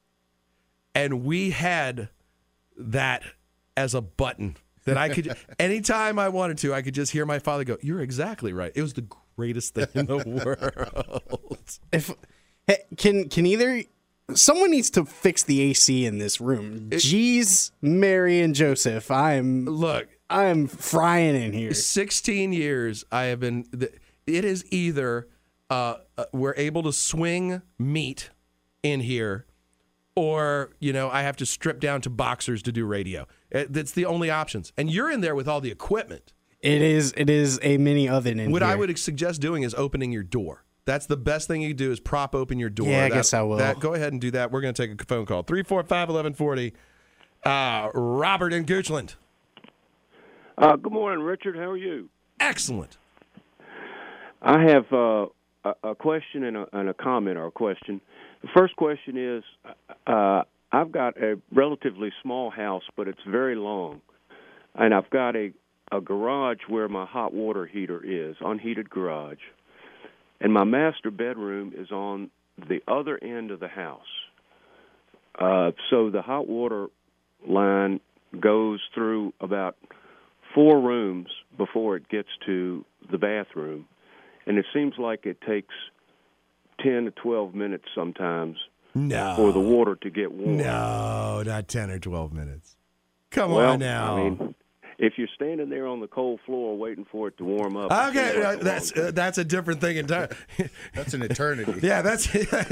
And we had that as a button that I could, anytime I wanted to, I could just hear my father go, you're exactly right. It was the greatest thing in the world. If hey, can can either someone needs to fix the A C in this room. Jeez, Mary and Joseph, I'm Look, I'm frying in here. sixteen years I have been, it is either uh, uh, we're able to swing meat in here or, you know, I have to strip down to boxers to do radio. It, that's the only options. And you're in there with all the equipment. It is it is a mini oven in What here. I would suggest doing is opening your door. That's the best thing you do is prop open your door. Yeah, I That- guess I will. That, go ahead and do that. We're going to take a phone call. three four five, one one four zero. Uh, Robert in Goochland. Uh, good morning, Richard. How are you? Excellent. I have uh, a, a question and a, and a comment or a question. The first question is, uh, I've got a relatively small house, but it's very long, and I've got a, a garage where my hot water heater is, unheated garage, and my master bedroom is on the other end of the house. Uh, so the hot water line goes through about four rooms before it gets to the bathroom, and it seems like it takes ten to twelve minutes sometimes No. for the water to get warm. No, not ten or twelve minutes. Come well, on now. I mean, if you're standing there on the cold floor waiting for it to warm up. it Okay, seems uh, like a that's long uh, that's a different thing entirely. That's an eternity. Yeah, that's.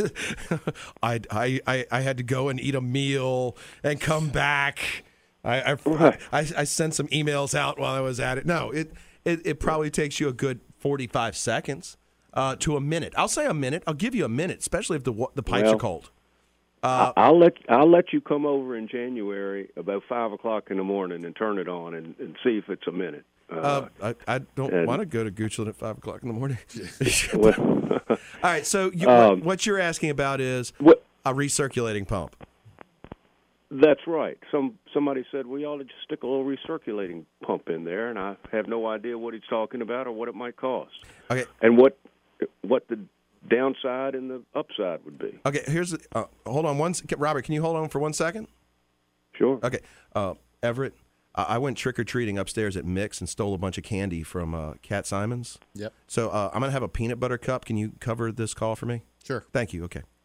I, I I I had to go and eat a meal and come back. I I, I I sent some emails out while I was at it. No, it it, it probably takes you a good forty-five seconds uh, to a minute. I'll say a minute. I'll give you a minute, especially if the wa- the pipes Well, are cold. I- I'll let I'll let you come over in January about five o'clock in the morning and turn it on and, and see if it's a minute. Uh, Uh, I, I don't and- want to go to Goochland at five o'clock in the morning. well, All right, so you, Um, what, what you're asking about is what, a recirculating pump. that's right. Some somebody said we ought to just stick a little recirculating pump in there, and I have no idea what he's talking about or what it might cost, Okay, and what what the downside and the upside would be. okay. Here's the, uh, hold on one. sec- Robert, can you hold on for one second? Sure. Okay, uh, Everett. I I went trick or treating upstairs at Mix and stole a bunch of candy from uh, Cat Simons. Yep. So uh, I'm gonna have a peanut butter cup. Can you cover this call for me? Sure. Thank you. Okay.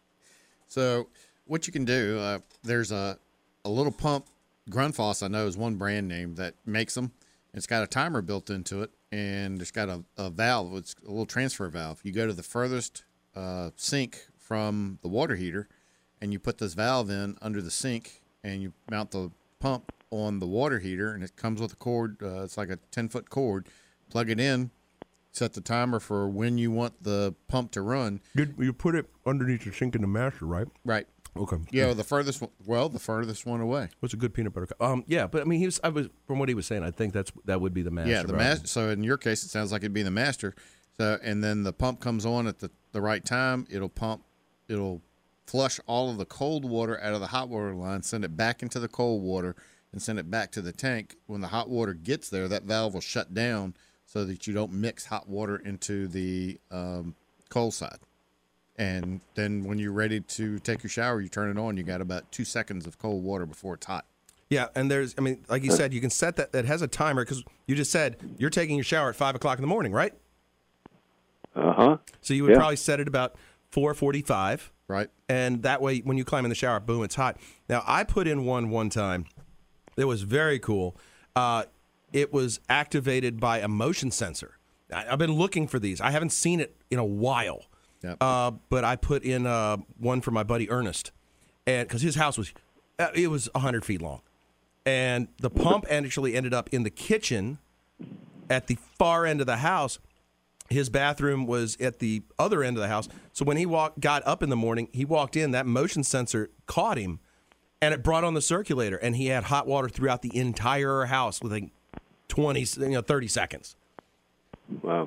So what you can do, uh, there's a, a little pump. Grundfos, I know, is one brand name that makes them. It's got a timer built into it, and it's got a, a valve. It's a little transfer valve. You go to the furthest uh, sink from the water heater, and you put this valve in under the sink, and you mount the pump on the water heater, and it comes with a cord. Uh, it's like a ten-foot cord. Plug it in, set the timer for when you want the pump to run. You, you put it underneath the sink in the master, right? Right. Okay. Yeah, the furthest one, well, the furthest one away. What's a good peanut butter cup? Um, yeah, but I mean, he was. I was from what he was saying. I think that's that would be the master. Yeah, the right? master. So in your case, it sounds like it'd be the master. So and then the pump comes on at the, the right time. It'll pump. It'll flush all of the cold water out of the hot water line, send it back into the cold water, and send it back to the tank. When the hot water gets there, that valve will shut down so that you don't mix hot water into the um, cold side. And then when you're ready to take your shower, you turn it on. You got about two seconds of cold water before it's hot. Yeah, and there's. I mean, like you said, you can set that. That has a timer because you just said you're taking your shower at five o'clock in the morning, right? Uh huh. So you would Yeah. probably set it about four forty-five. Right. And that way, when you climb in the shower, boom, it's hot. Now, I put in one one time. It was very cool. Uh, it was activated by a motion sensor. I, I've been looking for these. I haven't seen it in a while. Yep. Uh, but I put in uh, one for my buddy Ernest, and because his house was, uh, it was one hundred feet long. And the pump actually ended up in the kitchen at the far end of the house. His bathroom was at the other end of the house. So when he walked, got up in the morning, he walked in, that motion sensor caught him, and it brought on the circulator. And he had hot water throughout the entire house within twenty, you know, thirty seconds. Wow.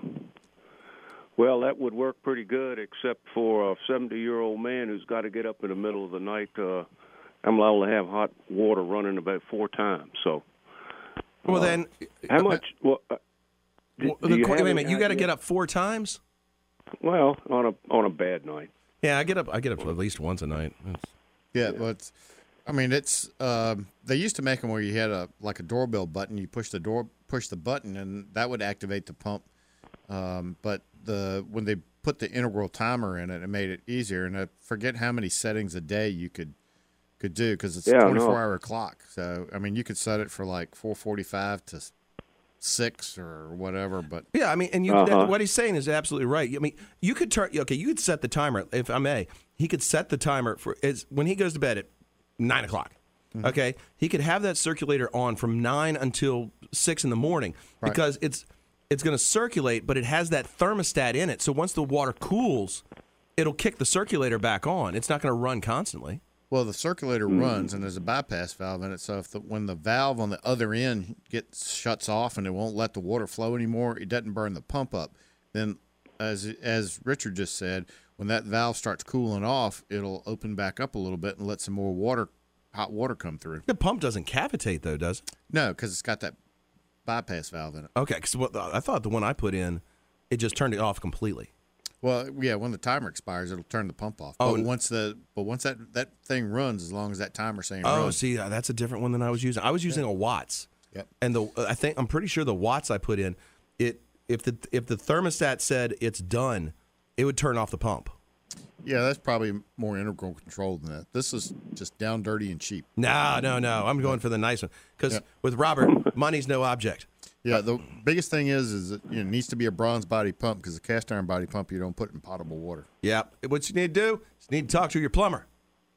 Well, that would work pretty good, except for a seventy-year-old man who's got to get up in the middle of the night. Uh, I'm allowed to have hot water running about four times. So, well, uh, then, how much? Well, uh, do, well, do the, you wait have a minute, you got to idea? get up four times? Well, on a on a bad night. Yeah, I get up. I get up at least once a night. It's, Yeah, but it's, I mean, it's. Um, they used to make them where you had a like a doorbell button. You push the door, push the button, and that would activate the pump. Um, but the when they put the integral timer in it, it made it easier. And I forget how many settings a day you could could do because it's Yeah, a I know. twenty-four hour clock. So I mean, you could set it for like four forty-five to six or whatever. But Yeah, I mean, and you, Uh-huh. that, what he's saying is absolutely right. I mean, you could turn. Okay, you could set the timer, if I may. He could set the timer for is when he goes to bed at nine o'clock. Mm-hmm. Okay, he could have that circulator on from nine until six in the morning Right. because it's it's going to circulate, but it has that thermostat in it. So once the water cools, it'll kick the circulator back on. It's not going to run constantly. Well, the circulator runs, and there's a bypass valve in it. So if the, when the valve on the other end gets shuts off and it won't let the water flow anymore, it doesn't burn the pump up. Then, as as Richard just said, when that valve starts cooling off, it'll open back up a little bit and let some more water, hot water, come through. The pump doesn't cavitate though, does it? No, because it's got that bypass valve in it. Okay, because I thought the one I put in, it just turned it off completely. Well, yeah, when the timer expires, it'll turn the pump off. Oh, but and- once the but once that, that thing runs, as long as that timer's saying Oh, run. see, uh, that's a different one than I was using. I was using a Watts. Yep. And the I think I'm pretty sure the Watts I put in, it if the if the thermostat said it's done, it would turn off the pump. Yeah, that's probably more integral control than that. This is just down dirty and cheap. No, no, no. I'm going for the nice one because Yeah. with Robert, money's no object. Yeah, the biggest thing is is it, you know, it needs to be a bronze body pump because a cast iron body pump you don't put in potable water. Yeah. What you need to do is you need to talk to your plumber.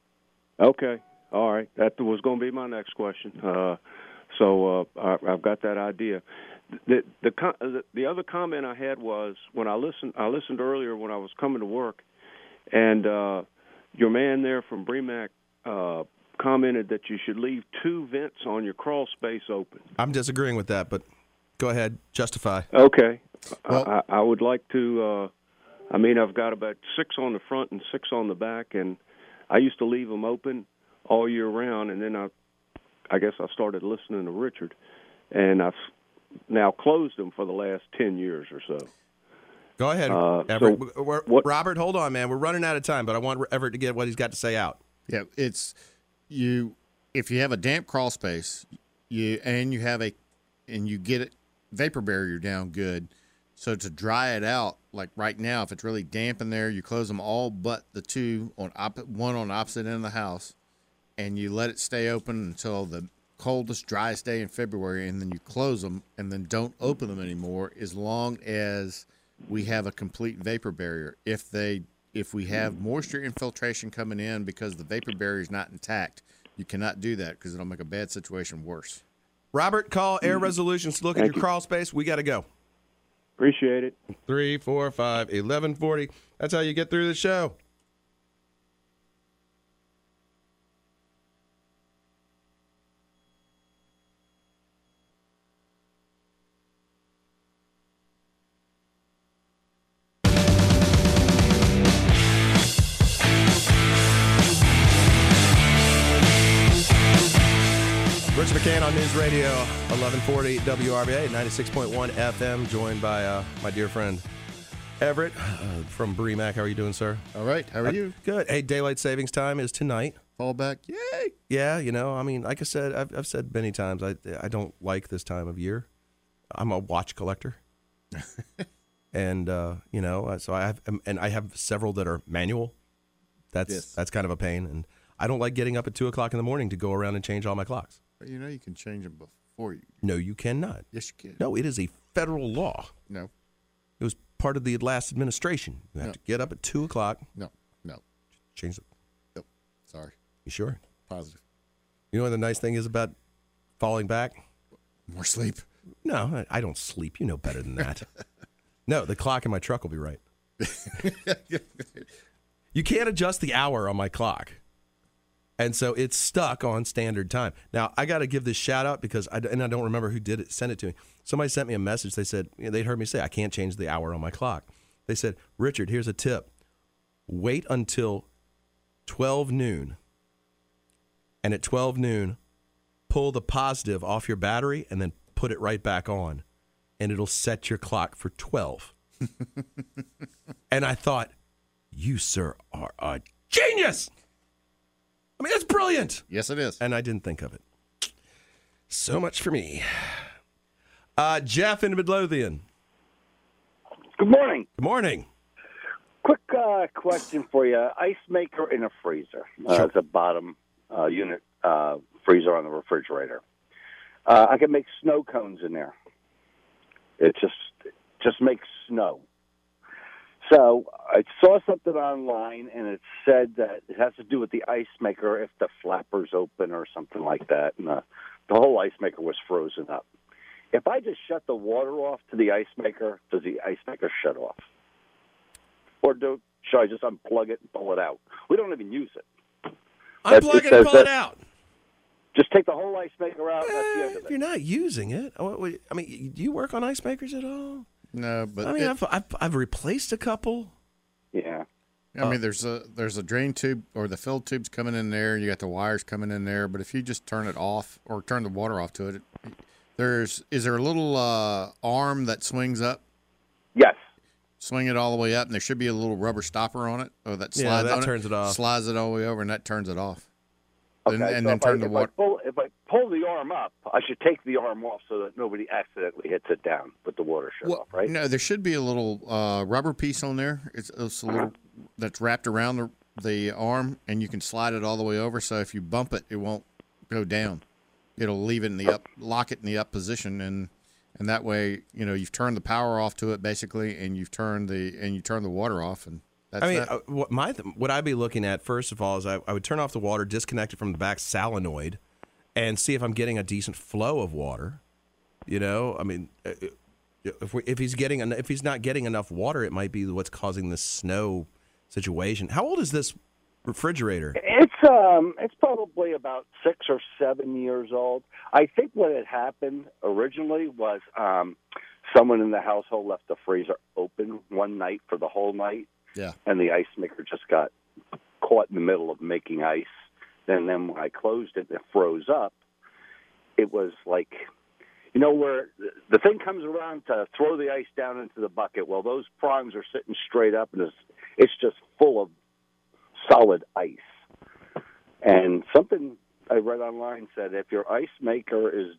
Okay. All right. That was going to be my next question. Uh, so uh, I, I've got that idea. The the, co- the the other comment I had was when I listened I listened earlier when I was coming to work, and uh, your man there from BREMAC uh, commented that you should leave two vents on your crawl space open. I'm disagreeing with that, but go ahead, justify. Okay. Well- I, I would like to. Uh, I mean, I've got about six on the front and six on the back, and I used to leave them open all year round, and then I, I guess I started listening to Richard, and I've now closed them for the last ten years or so. Go ahead, Uh, Everett. so We're- what- Robert, hold on, man. We're running out of time, but I want Everett to get what he's got to say out. Yeah, it's you if you have a damp crawl space, you and you have a and you get it vapor barrier down good. So to dry it out, like right now, if it's really damp in there, you close them all but the two on op- one on the opposite end of the house, and you let it stay open until the coldest, driest day in February, and then you close them, and then don't open them anymore as long as we have a complete vapor barrier. If they if we have moisture infiltration coming in because the vapor barrier is not intact, you cannot do that because it'll make a bad situation worse. Robert, call Air Resolutions to look at Thank your you. crawl space. We got to go. Appreciate it. Three, four, five, eleven forty. That's how you get through the show. Rich McCann on News Radio, eleven forty W R V A, ninety-six point one F M, joined by uh, my dear friend Everett uh, from BREMAC. How are you doing, sir? All right, how are you? Good. Hey, daylight savings time is tonight. Fall back, yay! Yeah, you know, I mean, like I said, I've, I've said many times, I I don't like this time of year. I'm a watch collector, and uh, you know, so I have, and I have several that are manual. That's Yes. that's kind of a pain, and I don't like getting up at two o'clock in the morning to go around and change all my clocks. But you know you can change them before you. No, you cannot. Yes, you can. No, it is a federal law. No. It was part of the last administration. You have No. to get up at two o'clock. No. No. Change it. Nope. Sorry. You sure? Positive. You know what the nice thing is about falling back? More sleep. No, I I don't sleep. You know better than that. No, the clock in my truck will be right. You can't adjust the hour on my clock. And so it's stuck on standard time. Now, I got to give this shout out because, I, and I don't remember who did it, sent it to me. Somebody sent me a message. They said, you know, they'd heard me say, I can't change the hour on my clock. They said, Richard, here's a tip. Wait until twelve noon. And at twelve noon, pull the positive off your battery and then put it right back on. And it'll set your clock for twelve. And I thought, you, sir, are a genius. I mean, that's brilliant. Yes, it is. And I didn't think of it. So much for me. Uh, Jeff in Midlothian. Good morning. Good morning. Quick uh, question for you. Ice maker in a freezer. Uh, Sure. It's a bottom uh, unit uh, freezer on the refrigerator. Uh, I can make snow cones in there. It just it just makes snow. So I saw something online, and it said that it has to do with the ice maker if the flapper's open or something like that. And the, the whole ice maker was frozen up. If I just shut the water off to the ice maker, does the ice maker shut off? Or do, should I just unplug it and pull it out? We don't even use it. That's- Unplug it and says pull that- it out. Just take the whole ice maker out. That's the end of If it. you're not using it, oh, wait, I mean, do you work on ice makers at all? No, but I mean, it- I've, I've I've replaced a couple. Yeah. I mean, there's a there's a drain tube or the fill tubes coming in there. You got the wires coming in there. But if you just turn it off or turn the water off to it, there's is there a little uh, arm that swings up? Yes. Swing it all the way up, and there should be a little rubber stopper on it, or that Yeah, slides that on turns it off. Slides it all the way over, and that turns it off. Okay, and and so then if I- turn the if water. I pull, if I pull the arm up, I should take the arm off so that nobody accidentally hits it down with the water shut off, right? No, there should be a little uh, rubber piece on there. It's, it's a little that's wrapped around the, the arm, and you can slide it all the way over. So if you bump it, it won't go down. It'll leave it in the up, lock it in the up position, and and that way, you know, you've turned the power off to it basically, and you've turned the and you turn the water off, and that's I mean, that. uh, what my th- what I'd be looking at first of all is I, I would turn off the water, disconnect it from the back solenoid, and see if I'm getting a decent flow of water. You know, I mean, uh, if we, if he's getting en- if he's not getting enough water, it might be what's causing this snow situation. How old is this refrigerator? It's um, it's probably about six or seven years old. I think what had happened originally was um, someone in the household left the freezer open one night for the whole night. Yeah. And the ice maker just got caught in the middle of making ice. And then when I closed it, it froze up. It was like, you know, where the thing comes around to throw the ice down into the bucket. Well, those prongs are sitting straight up, and it's, it's just full of solid ice. And something I read online said if your ice maker is,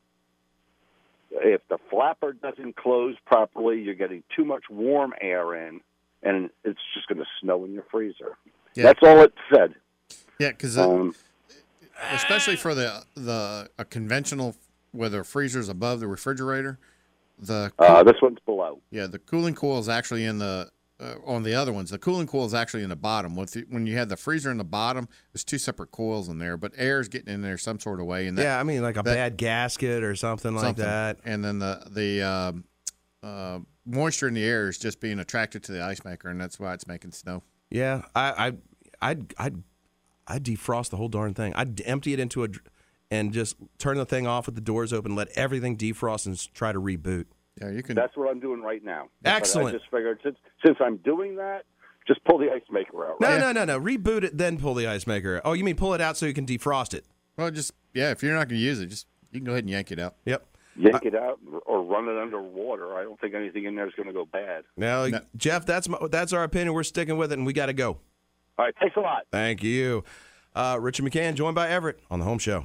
if the flapper doesn't close properly, you're getting too much warm air in, and it's just going to snow in your freezer. Yeah. That's all it said. Yeah, because Um, especially for the the a conventional where the freezer's above the refrigerator, the uh, this one's below. yeah the cooling coil is actually in the uh, on the other ones. The cooling coil is actually in the bottom. With the, when you have the freezer in the bottom, there's two separate coils in there, but air is getting in there some sort of way. And that, Yeah, I mean, like a that- bad gasket or something, like something. that. And then the the um, uh, moisture in the air is just being attracted to the ice maker, and that's why it's making snow. Yeah, I, I, I'd, I'd, I'd defrost the whole darn thing. I'd empty it into a, dr- and just turn the thing off with the doors open, let everything defrost, and s- try to reboot. Yeah, you can. That's what I'm doing right now. Excellent. But I just figured since, since I'm doing that, just pull the ice maker out. No, Right? no, no, no. Reboot it, then pull the ice maker. Oh, you mean pull it out so you can defrost it? Well, just yeah. If you're not going to use it, just you can go ahead and yank it out. Yep. Yank it out or run it under water. I don't think anything in there is going to go bad. Now, Jeff, that's my, that's our opinion. We're sticking with it, and we got to go. All right, thanks a lot. Thank you. Uh, Richard McCann, joined by Everett on the Home Show.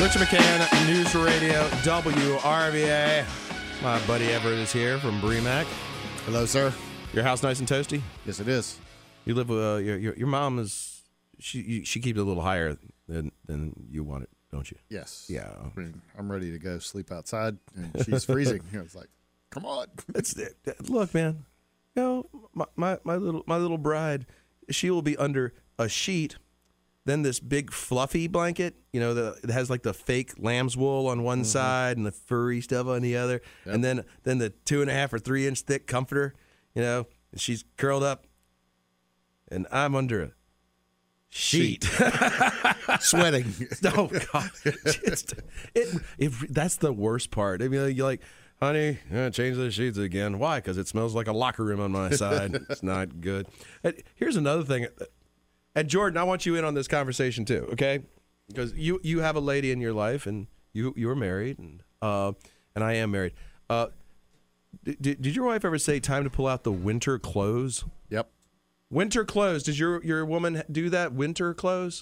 Richard McCann, News Radio, W R V A. My buddy Everett is here from Bremac. Hello, sir. Your house nice and toasty? Yes, it is. You live with, uh, your, your your mom is, she you, she keeps it a little higher than, than you want it, don't you? Yes. Yeah. I mean, I'm ready to go sleep outside, and she's freezing. I was like, come on. It's, look, man, you know, my, my, my little my little bride, she will be under a sheet, then this big fluffy blanket, you know, the, it has like the fake lamb's wool on one mm-hmm. side and the furry stuff on the other, yep. and then then the two and a half or three inch thick comforter, you know, and she's curled up, and I'm under a sheet, sweating. Oh God, it's, it, it that's the worst part. I mean, you're like, honey, uh, change the sheets again. Why? Because it smells like a locker room on my side. It's not good. Here's another thing. And Jordan, I want you in on this conversation too, okay? Because you, you have a lady in your life, and you you were married, and uh, and I am married. Uh, did did your wife ever say time to pull out the winter clothes? Yep. Winter clothes. Does your your woman do that? Winter clothes?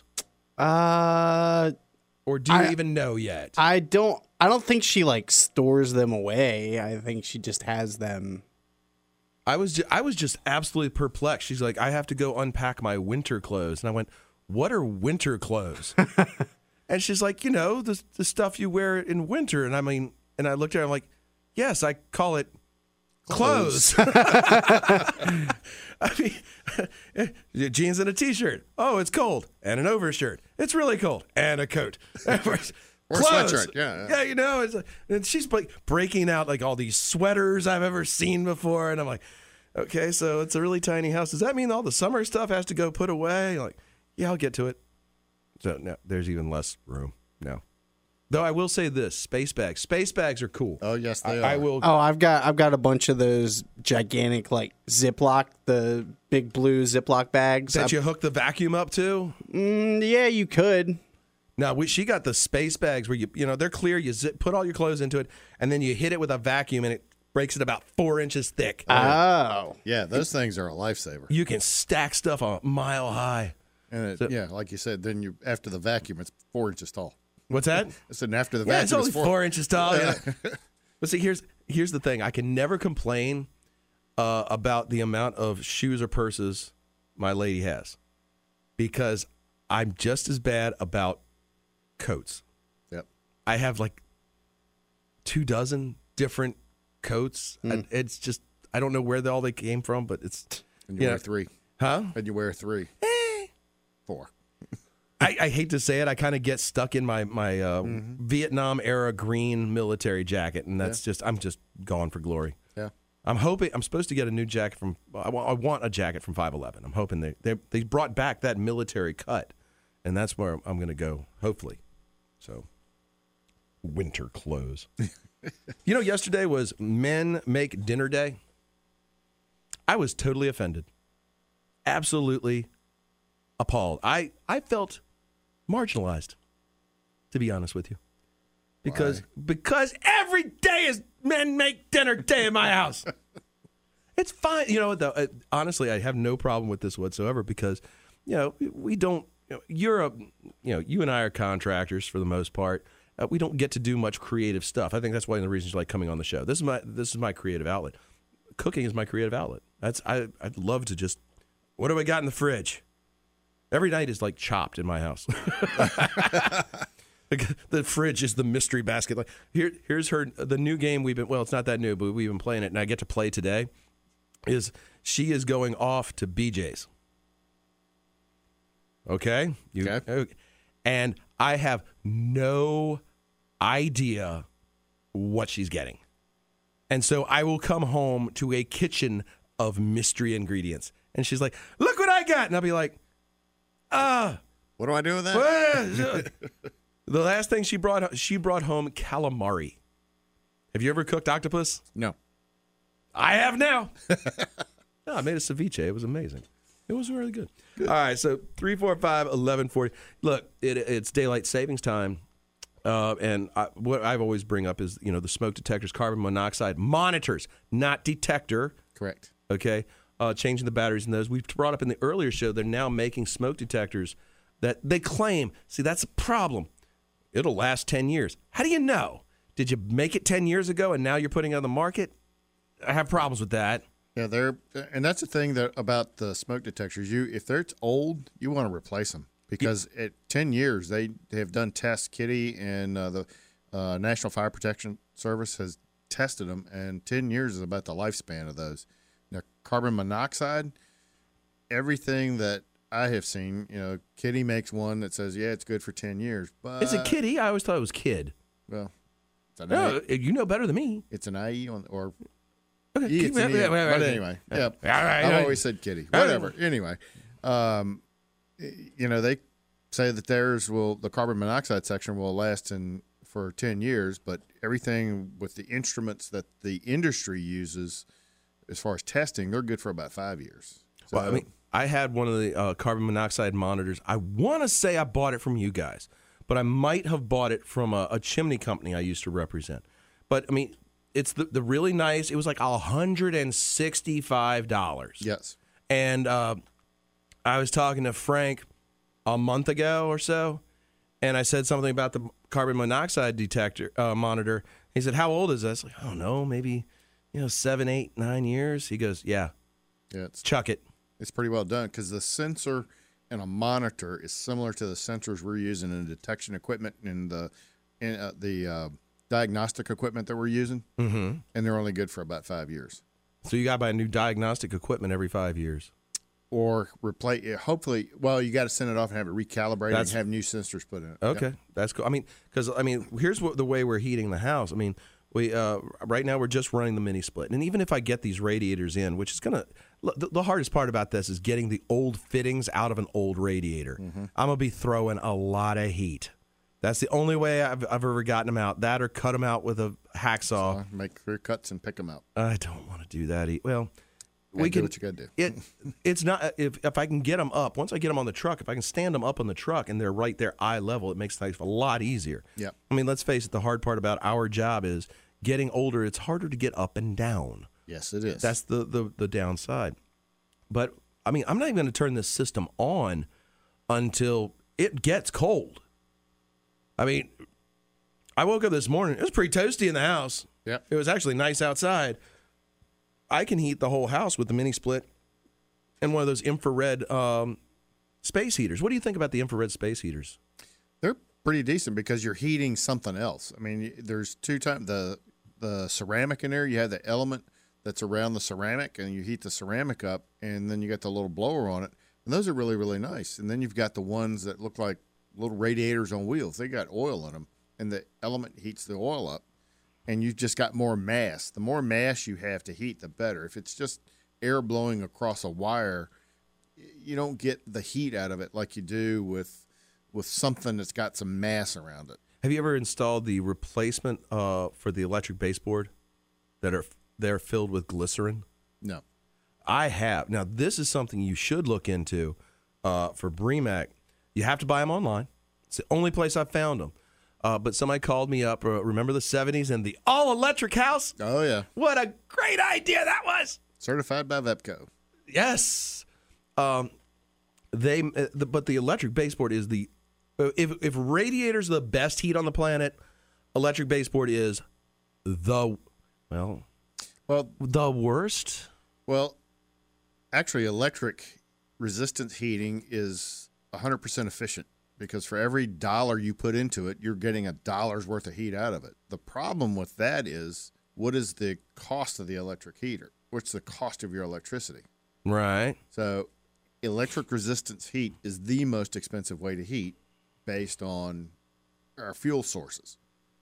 Uh, or do you I, even know yet? I don't. I don't think she like stores them away. I think she just has them. I was just, I was just absolutely perplexed. She's like, I have to go unpack my winter clothes, and I went, what are winter clothes? And she's like, you know, the the stuff you wear in winter. And I mean, and I looked at her, I'm like, yes, I call it clothes. I mean, jeans and a t-shirt. Oh, it's cold, and an overshirt. It's really cold, and a coat. Or clothes. Sweatshirt, yeah, yeah. Yeah, you know, it's like, and she's like breaking out like all these sweaters I've ever seen before, and I'm like, okay, so it's a really tiny house. Does that mean all the summer stuff has to go put away? Like, yeah, I'll get to it. So no, there's even less room now. Though I will say this: space bags. Space bags are cool. Oh yes, they I, are. I will. Oh, I've got I've got a bunch of those gigantic like Ziploc, the big blue Ziploc bags that I've, you hook the vacuum up to. Mm, yeah, you could. Now, we, she got the space bags where you, you know, they're clear. You zip, put all your clothes into it, and then you hit it with a vacuum, and it breaks it about four inches thick. Oh. Yeah, those things are a lifesaver. You can stack stuff a mile high. And it, So- yeah, like you said, then you after the vacuum, it's four inches tall. What's that? I said after the Yeah, it's vacuum, only it's four, four inches tall. Yeah. But see, here's here's the thing. I can never complain uh, about the amount of shoes or purses my lady has, because I'm just as bad about coats. Yep. I have like two dozen different coats, Mm. and it's just I don't know where they, all they came from, but it's And you you wear know, three. huh? And you wear three. Four. I, I hate to say it, I kind of get stuck in my my uh, Mm-hmm. Vietnam era green military jacket, and that's just I'm just gone for glory. Yeah. I'm hoping I'm supposed to get a new jacket from. I want, I want a jacket from five eleven. I'm hoping they they they brought back that military cut, and that's where I'm going to go. Hopefully, so winter clothes. You know, yesterday was Men Make Dinner Day. I was totally offended, absolutely appalled. I I felt marginalized, to be honest with you, because Why? because every day is Men Make Dinner Day in my house. It's fine, you know. Though, uh, honestly, I have no problem with this whatsoever because, you know, we don't. You know, you're a, you know, you and I are contractors for the most part. Uh, we don't get to do much creative stuff. I think that's one of the reasons you like coming on the show. This is my this is my creative outlet. Cooking is my creative outlet. That's I I'd love to just. What do we got in the fridge? Every night is like Chopped in my house. The fridge is the mystery basket. Like here, here's her the new game we've been. Well, it's not that new, but we've been playing it, and I get to play today. Is she is going off to B J's? Okay, you, Okay. and I have no idea what she's getting, and so I will come home to a kitchen of mystery ingredients, and she's like, "Look what I got," and I'll be like, "Ah." What do I do with that? Well, the last thing she brought she brought home calamari. Have you ever cooked octopus? No. I have now. No, I made a ceviche. It was amazing. It was really good. good. All right, so three four five, eleven forty. Look, it, it's daylight savings time. Uh, and I, what I've always bring up is, you know, the smoke detectors, carbon monoxide monitors, not detector. Correct. Okay, uh, changing the batteries in those. We've brought up in the earlier show, they're now making smoke detectors that they claim. See, that's a problem. it'll last ten years. How do you know? Did you make it ten years ago and now you're putting it on the market? I have problems with that. Yeah, they're and that's the thing that about the smoke detectors. You if they're old, you want to replace them because at ten years they, they have done tests. Kitty and uh, the uh, National Fire Protection Service has tested them, and ten years is about the lifespan of those. Now, carbon monoxide, everything that I have seen, you know, Kitty makes one that says, yeah, it's good for ten years. But Is it Kitty? I always thought it was Kid. Well, it's an No, I E. you know better than me. It's an I E on or Okay, E, keep- it's an E. yeah, yeah, But yeah. anyway, Yeah. yeah, All right, all I've right. always said Kitty. Whatever. Anyway, um, you know, they say that theirs will the carbon monoxide section will last in for ten years, but everything with the instruments that the industry uses as far as testing, they're good for about five years. So, Well, I mean, I had one of the uh, carbon monoxide monitors. I want to say I bought it from you guys, but I might have bought it from a, a chimney company I used to represent. But I mean, it's the, the really nice. It was like one hundred sixty-five dollars. Yes. And uh, I was talking to Frank a month ago or so, and I said something about the carbon monoxide detector uh, monitor. He said, "How old is this?" Like, I don't know, maybe you know, seven, eight, nine years. He goes, "Yeah, yeah, it's, chuck it." it's pretty well done because the sensor and a monitor is similar to the sensors we're using in detection equipment and the in, uh, the uh, diagnostic equipment that we're using, Mm-hmm. and they're only good for about five years. So you got to buy new diagnostic equipment every five years. Or replace it. Hopefully, well, you got to send it off and have it recalibrated That's- and have new sensors put in it. Okay, Yep. that's cool. I mean, because I mean, here's what the way we're heating the house. I mean, we uh, right now we're just running the mini split, and even if I get these radiators in, which is gonna, the, the hardest part about this is getting the old fittings out of an old radiator. Mm-hmm. I'm gonna be throwing a lot of heat. That's the only way I've, I've ever gotten them out. That or cut them out with a hacksaw. So make clear cuts and pick them out. I don't want to do that. e- Well, Gotta we do can. what you gotta do. It it's not if if I can get them up. Once I get them on the truck, if I can stand them up on the truck and they're right there eye level, it makes life a lot easier. Yeah. I mean, let's face it. The hard part about our job is getting older. It's harder to get up and down. Yes, it is. That's the the, the downside. But I mean, I'm not even going to turn this system on until it gets cold. I mean, I woke up this morning. It was pretty toasty in the house. Yeah. It was actually nice outside. I can heat the whole house with the mini split and one of those infrared um, space heaters. What do you think about the infrared space heaters? They're pretty decent because you're heating something else. I mean, there's two times the the ceramic in there. You have the element that's around the ceramic, and you heat the ceramic up, and then you got the little blower on it, and those are really really nice. And then you've got the ones that look like little radiators on wheels. They got oil in them, and the element heats the oil up. And you've just got more mass. The more mass you have to heat, the better. If it's just air blowing across a wire, you don't get the heat out of it like you do with with something that's got some mass around it. Have you ever installed the replacement uh, for the electric baseboard that are they're filled with glycerin? No. I have. Now, this is something you should look into uh, for BREMAC. You have to buy them online. It's the only place I've found them. Uh, but somebody called me up. Uh, remember the seventies and the all-electric house? Oh, yeah. What a great idea that was. Certified by Vepco. Yes. Um, they, uh, the, but the electric baseboard is the, uh, if, if radiator's the best heat on the planet, electric baseboard is the, well, well, the worst. Well, actually, electric resistance heating is one hundred percent efficient. Because for every dollar you put into it, you're getting a dollar's worth of heat out of it. The problem with that is, what is the cost of the electric heater? What's the cost of your electricity? Right. So electric resistance heat is the most expensive way to heat based on our fuel sources.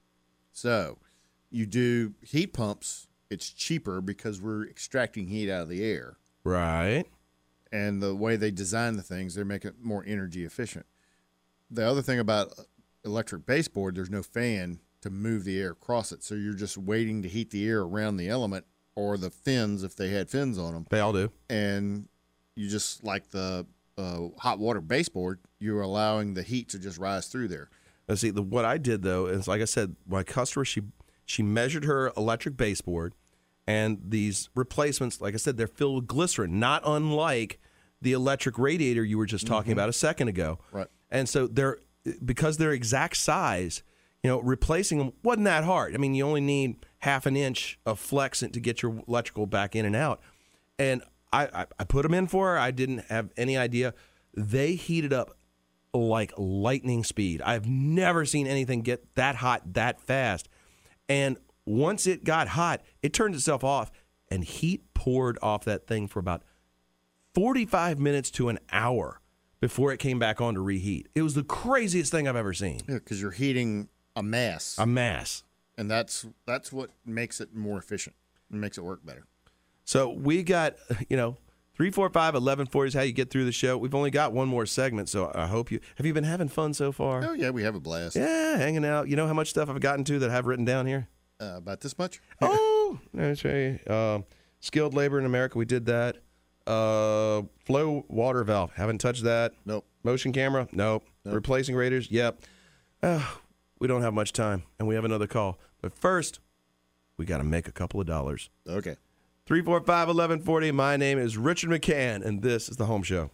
So you do heat pumps, it's cheaper because we're extracting heat out of the air. Right. And the way they design the things, they make it more energy efficient. The other thing about electric baseboard, there's no fan to move the air across it. So you're just waiting to heat the air around the element or the fins if they had fins on them. They all do. And you just, like the uh, hot water baseboard, you're allowing the heat to just rise through there. Now, see, the, what I did, though, is like I said, my customer, she she measured her electric baseboard, and these replacements, like I said, they're filled with glycerin, not unlike the electric radiator you were just talking Mhm. about a second ago. Right. And so they're because they're exact size, you know, replacing them wasn't that hard. I mean, you only need half an inch of flexant to get your electrical back in and out. And I, I, I put them in for her. I didn't have any idea. They heated up like lightning speed. I've never seen anything get that hot that fast. And once it got hot, it turned itself off, and heat poured off that thing for about forty-five minutes to an hour before it came back on to reheat. It was the craziest thing I've ever seen. Yeah, because you're heating a mass. A mass. And that's that's what makes it more efficient. It makes it work better. So we got, you know, three four five, eleven forty is how you get through the show. We've only got one more segment, so I hope you... Have you been having fun so far? Oh, yeah, we have a blast. Yeah, hanging out. You know how much stuff I've gotten to that I have written down here? Uh, about this much? Oh, that's right. Uh, skilled labor in America, we did that. Uh, flow water valve, haven't touched that. Nope. Motion camera, nope. Nope. Replacing radiators, yep. Uh, we don't have much time, and we have another call. But first, we got to make a couple of dollars. Okay. three four five, eleven forty. My name is Richard McCann, and this is The Home Show.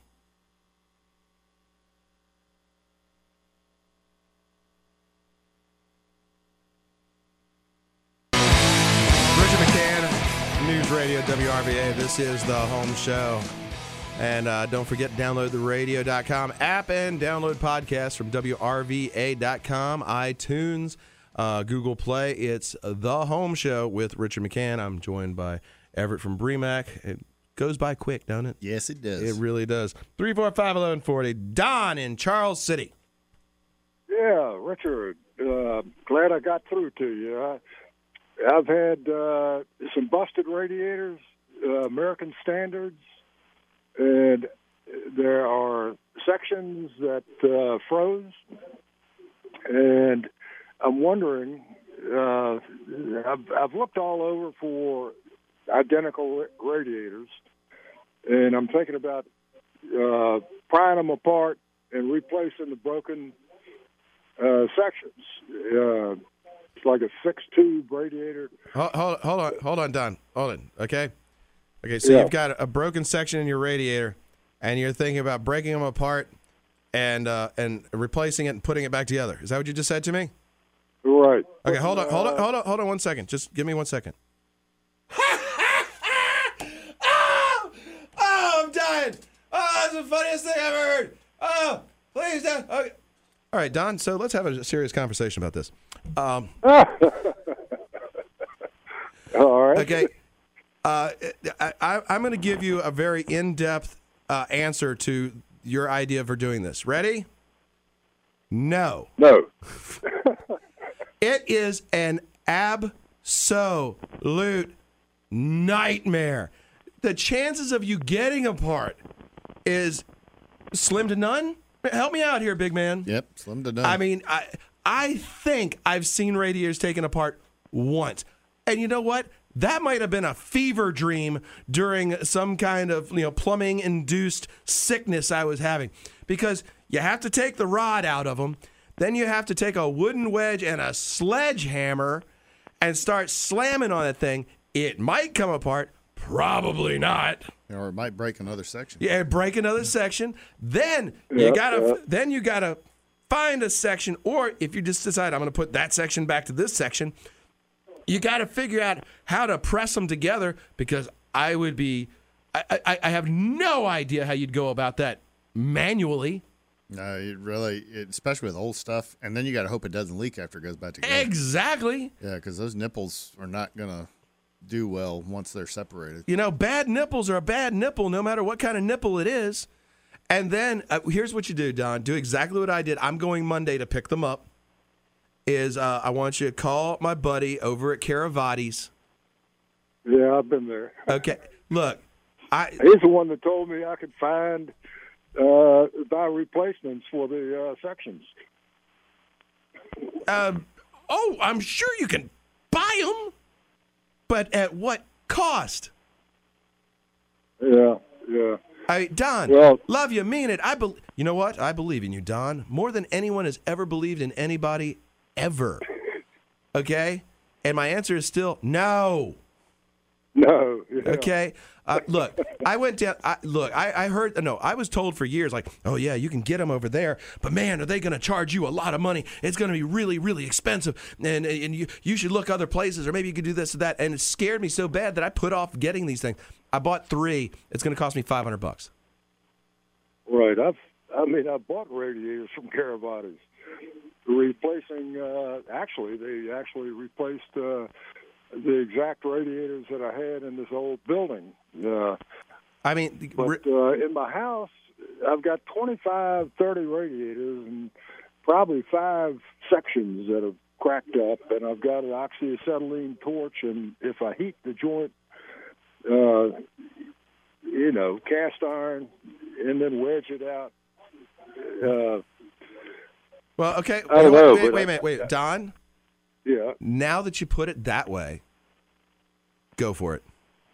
Richard McCann, News Radio, W R V A. This is The Home Show. And uh, don't forget, download the radio dot com app and download podcasts from W R V A dot com, iTunes, uh, Google Play. It's The Home Show with Richard McCann. I'm joined by Everett from B R E M A C. It goes by quick, don't it? Yes, it does. It really does. three four five, eleven forty. Don in Charles City. Yeah, Richard, uh, glad I got through to you. I, I've had uh, some busted radiators, uh, American Standards, and there are sections that uh, froze, and I'm wondering, uh, I've, I've looked all over for identical radiators, and I'm thinking about uh, prying them apart and replacing the broken uh, sections. Uh, it's like a six-tube radiator. Hold, hold, hold on, hold on, Don. Hold on, okay? Okay, so Yeah. you've got a broken section in your radiator, and you're thinking about breaking them apart and uh, and replacing it and putting it back together. Is that what you just said to me? Right. Okay, hold on, hold on, Uh, hold on, hold on one second. Just give me one second. Oh, I'm dying. Oh, that's the funniest thing I've ever heard. Oh, please don't. Okay. All right, Don, so let's have a serious conversation about this. Um, All right. Okay. Uh, I, I, I'm going to give you a very in-depth uh, answer to your idea for doing this. Ready? No. No. It is an absolute nightmare. The chances of you getting apart is slim to none. Help me out here, big man. Yep, slim to none. I mean, I I think I've seen radiators taken apart once. And you know what? That might have been a fever dream during some kind of, you know, plumbing induced sickness I was having, because you have to take the rod out of them. Then you have to take a wooden wedge and a sledgehammer and start slamming on that thing. It might come apart. Probably not. Or it might break another section. Yeah, break another section. Then you Yep, gotta yep. then you gotta find a section, or if you just decide I'm gonna put that section back to this section, you gotta figure out how to press them together, because I would be I, I, I have no idea how you'd go about that manually. No, it really, it, especially with old stuff, and then you got to hope it doesn't leak after it goes back together. Exactly. Yeah, because those nipples are not gonna do well once they're separated. You know, bad nipples are a bad nipple, no matter what kind of nipple it is. And then uh, here's what you do, Don. Do exactly what I did. I'm going Monday to pick them up. Is uh, I want you to call my buddy over at Caravati's. Yeah, I've been there. Okay, look, I He's the one that told me I could find uh, buy replacements for the uh, sections. um, oh, I'm sure you can buy them, but at what cost? Yeah, yeah. I Don, Well- love you, mean it. I bel You know what? I believe in you, Don, more than anyone has ever believed in anybody ever. Okay, and my answer is still no. No, yeah. Okay. Uh, look, I went down. I, look, I, I heard. No, I was told for years, like, oh yeah, you can get them over there, but man, are they going to charge you a lot of money? It's going to be really, really expensive, and and you you should look other places, or maybe you could do this or that. And it scared me so bad that I put off getting these things. I bought three. It's going to cost me five hundred bucks. Right. I've. I mean, I bought radiators from Caravaggio's, replacing. Uh, actually, they actually replaced. Uh, the exact radiators that I had in this old building. Uh, I mean, but uh, in my house, I've got twenty-five, thirty radiators and probably five sections that have cracked up, and I've got an oxyacetylene torch, and if I heat the joint, uh, you know, cast iron, and then wedge it out. Uh, well, okay. I don't wait, know, wait, wait I, a minute. Wait, Don? Yeah. Now that you put it that way, go for it.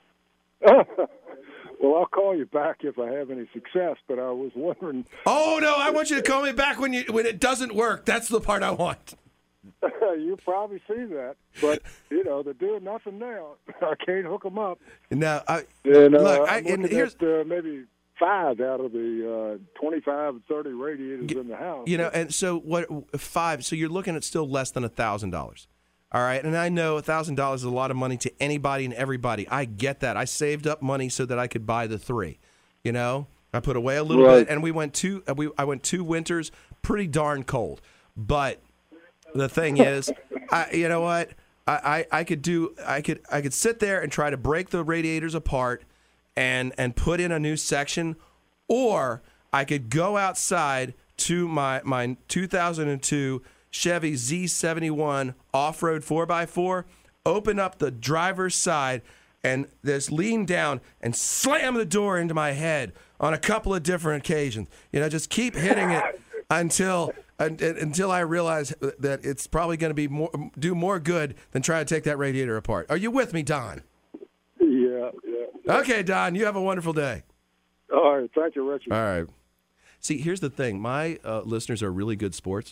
Well, I'll call you back if I have any success, but I was wondering. Oh no, I want you to call me back when you when it doesn't work. That's the part I want. You probably see that, but you know they're doing nothing now. I can't hook them up. Now, I, and, uh, look, I, I'm and looking here's at, uh, maybe five out of the uh, twenty-five and thirty radiators in the house. You know, and so what? Five. So you're looking at still less than a thousand dollars. All right, and I know a thousand dollars is a lot of money to anybody and everybody. I get that. I saved up money so that I could buy the three. You know, I put away a little Right. bit, and we went two. uh, We I went two winters, pretty darn cold. But the thing is, I you know what? I, I, I could do. I could I could sit there and try to break the radiators apart, and and put in a new section, or I could go outside to my my two thousand two Chevy Z seventy-one off-road four by four, open up the driver's side, and just lean down and slam the door into my head on a couple of different occasions. You know, just keep hitting it until un- until I realize that it's probably going to be more do more good than try to take that radiator apart. Are you with me, Don? Yeah, yeah. Okay, Don, you have a wonderful day. All right, thank you, Richard. All right. See, here's the thing. My uh, listeners are really good sports.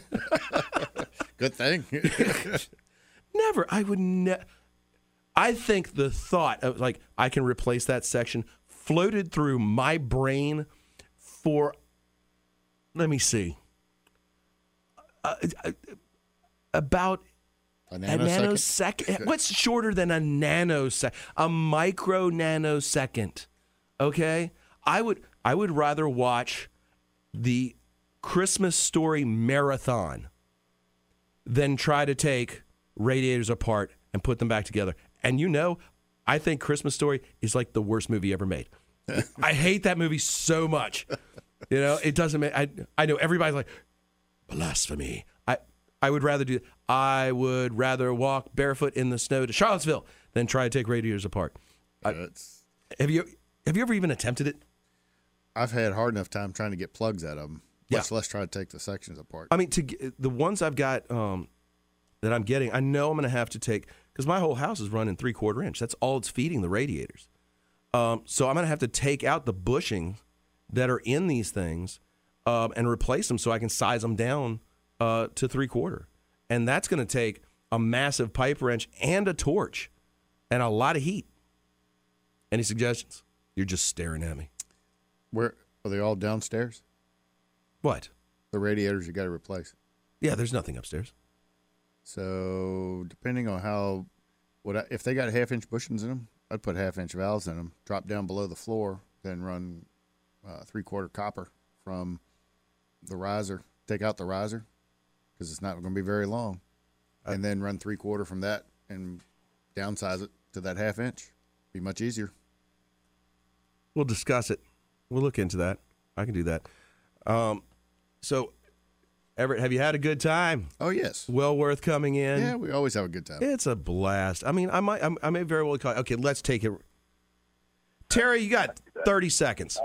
Good thing. Never. I would never. I think the thought of, like, I can replace that section floated through my brain for, let me see, uh, uh, about A a nanosecond? nanosecond. What's shorter than a nanosecond? A micro nanosecond. Okay? I would I would rather watch the Christmas Story marathon than try to take radiators apart and put them back together. And you know, I think Christmas Story is like the worst movie ever made. I hate that movie so much. You know, it doesn't make, I I know everybody's like, blasphemy. I I would rather do I would rather walk barefoot in the snow to Charlottesville than try to take radiators apart. I, have you have you ever even attempted it? I've had hard enough time trying to get plugs out of them. Much Yeah. less try to take the sections apart. I mean, to get, the ones I've got um, that I'm getting, I know I'm going to have to take, because my whole house is running three quarter inch. That's all it's feeding the radiators. Um, so I'm going to have to take out the bushing that are in these things um, and replace them so I can size them down uh, to three quarter. And that's going to take a massive pipe wrench and a torch and a lot of heat. Any suggestions? You're just staring at me. Where are they all downstairs? What? The radiators you got to replace. Yeah, there's nothing upstairs. So depending on how, what I, if they got half inch bushings in them, I'd put half inch valves in them, drop down below the floor, then run uh, three quarter copper from the riser. Take out the riser because it's not going to be very long, and then run three quarter from that and downsize it to that half inch. Be much easier. We'll discuss it. We'll look into that. I can do that. Um, so, Everett, have you had a good time? Oh, yes. Well worth coming in? Yeah, we always have a good time. It's a blast. I mean, I might, I'm, I may very well call. Okay, let's take it. Terry, you got thirty seconds.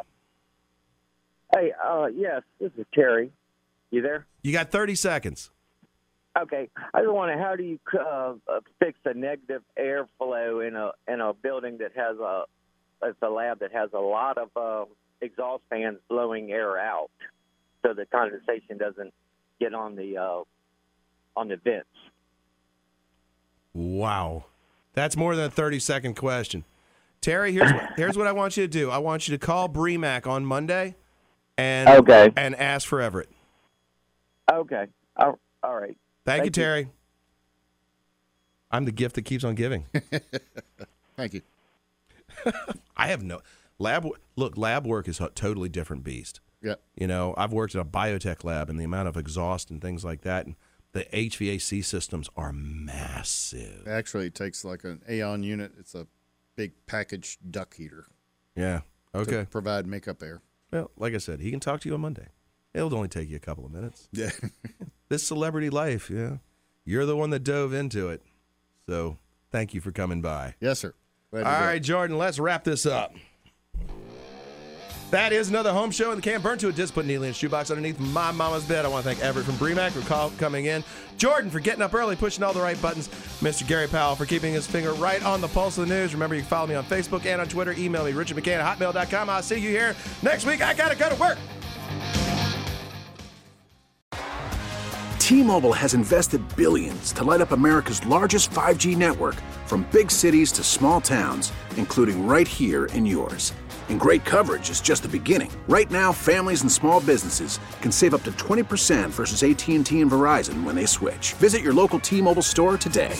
Hey, uh, yes, this is Terry. You there? You got thirty seconds. Okay. I just wonder, how do you uh, uh, fix a negative airflow in a in a building that has a it's a lab that has a lot of uh, exhaust fans blowing air out, so the condensation doesn't get on the uh, on the vents? Wow, that's more than a thirty second question. Terry, here's what, here's what I want you to do. I want you to call Bremac on Monday and Okay. and ask for Everett. Okay. All, all right. Thank, Thank you, Terry. I'm the gift that keeps on giving. Thank you. I have no lab. Look, lab work is a totally different beast. Yep. You know, I've worked in a biotech lab, and the amount of exhaust and things like that, and the H V A C systems are massive. Actually, it takes like an Aeon unit. It's a big package duct heater. Yeah. Okay. To provide makeup air. Well, like I said, he can talk to you on Monday. It'll only take you a couple of minutes. Yeah. This celebrity life, yeah. You're the one that dove into it. So thank you for coming by. Yes, sir. All right, Jordan, let's wrap this up. That is another home show in the can. Burn to a disc, put Neely in a shoebox underneath my mama's bed. I want to thank Everett from Bremac for call, coming in. Jordan for getting up early, pushing all the right buttons. Mister Gary Powell for keeping his finger right on the pulse of the news. Remember, you can follow me on Facebook and on Twitter. Email me, richard mccann at hotmail dot com. I'll see you here next week. I got to go to work. T-Mobile has invested billions to light up America's largest five G network, from big cities to small towns, including right here in yours. And great coverage is just the beginning. Right now, families and small businesses can save up to twenty percent versus A T and T and Verizon when they switch. Visit your local T-Mobile store today.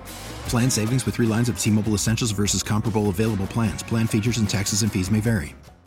Plan savings with three lines of T-Mobile Essentials versus comparable available plans. Plan features and taxes and fees may vary.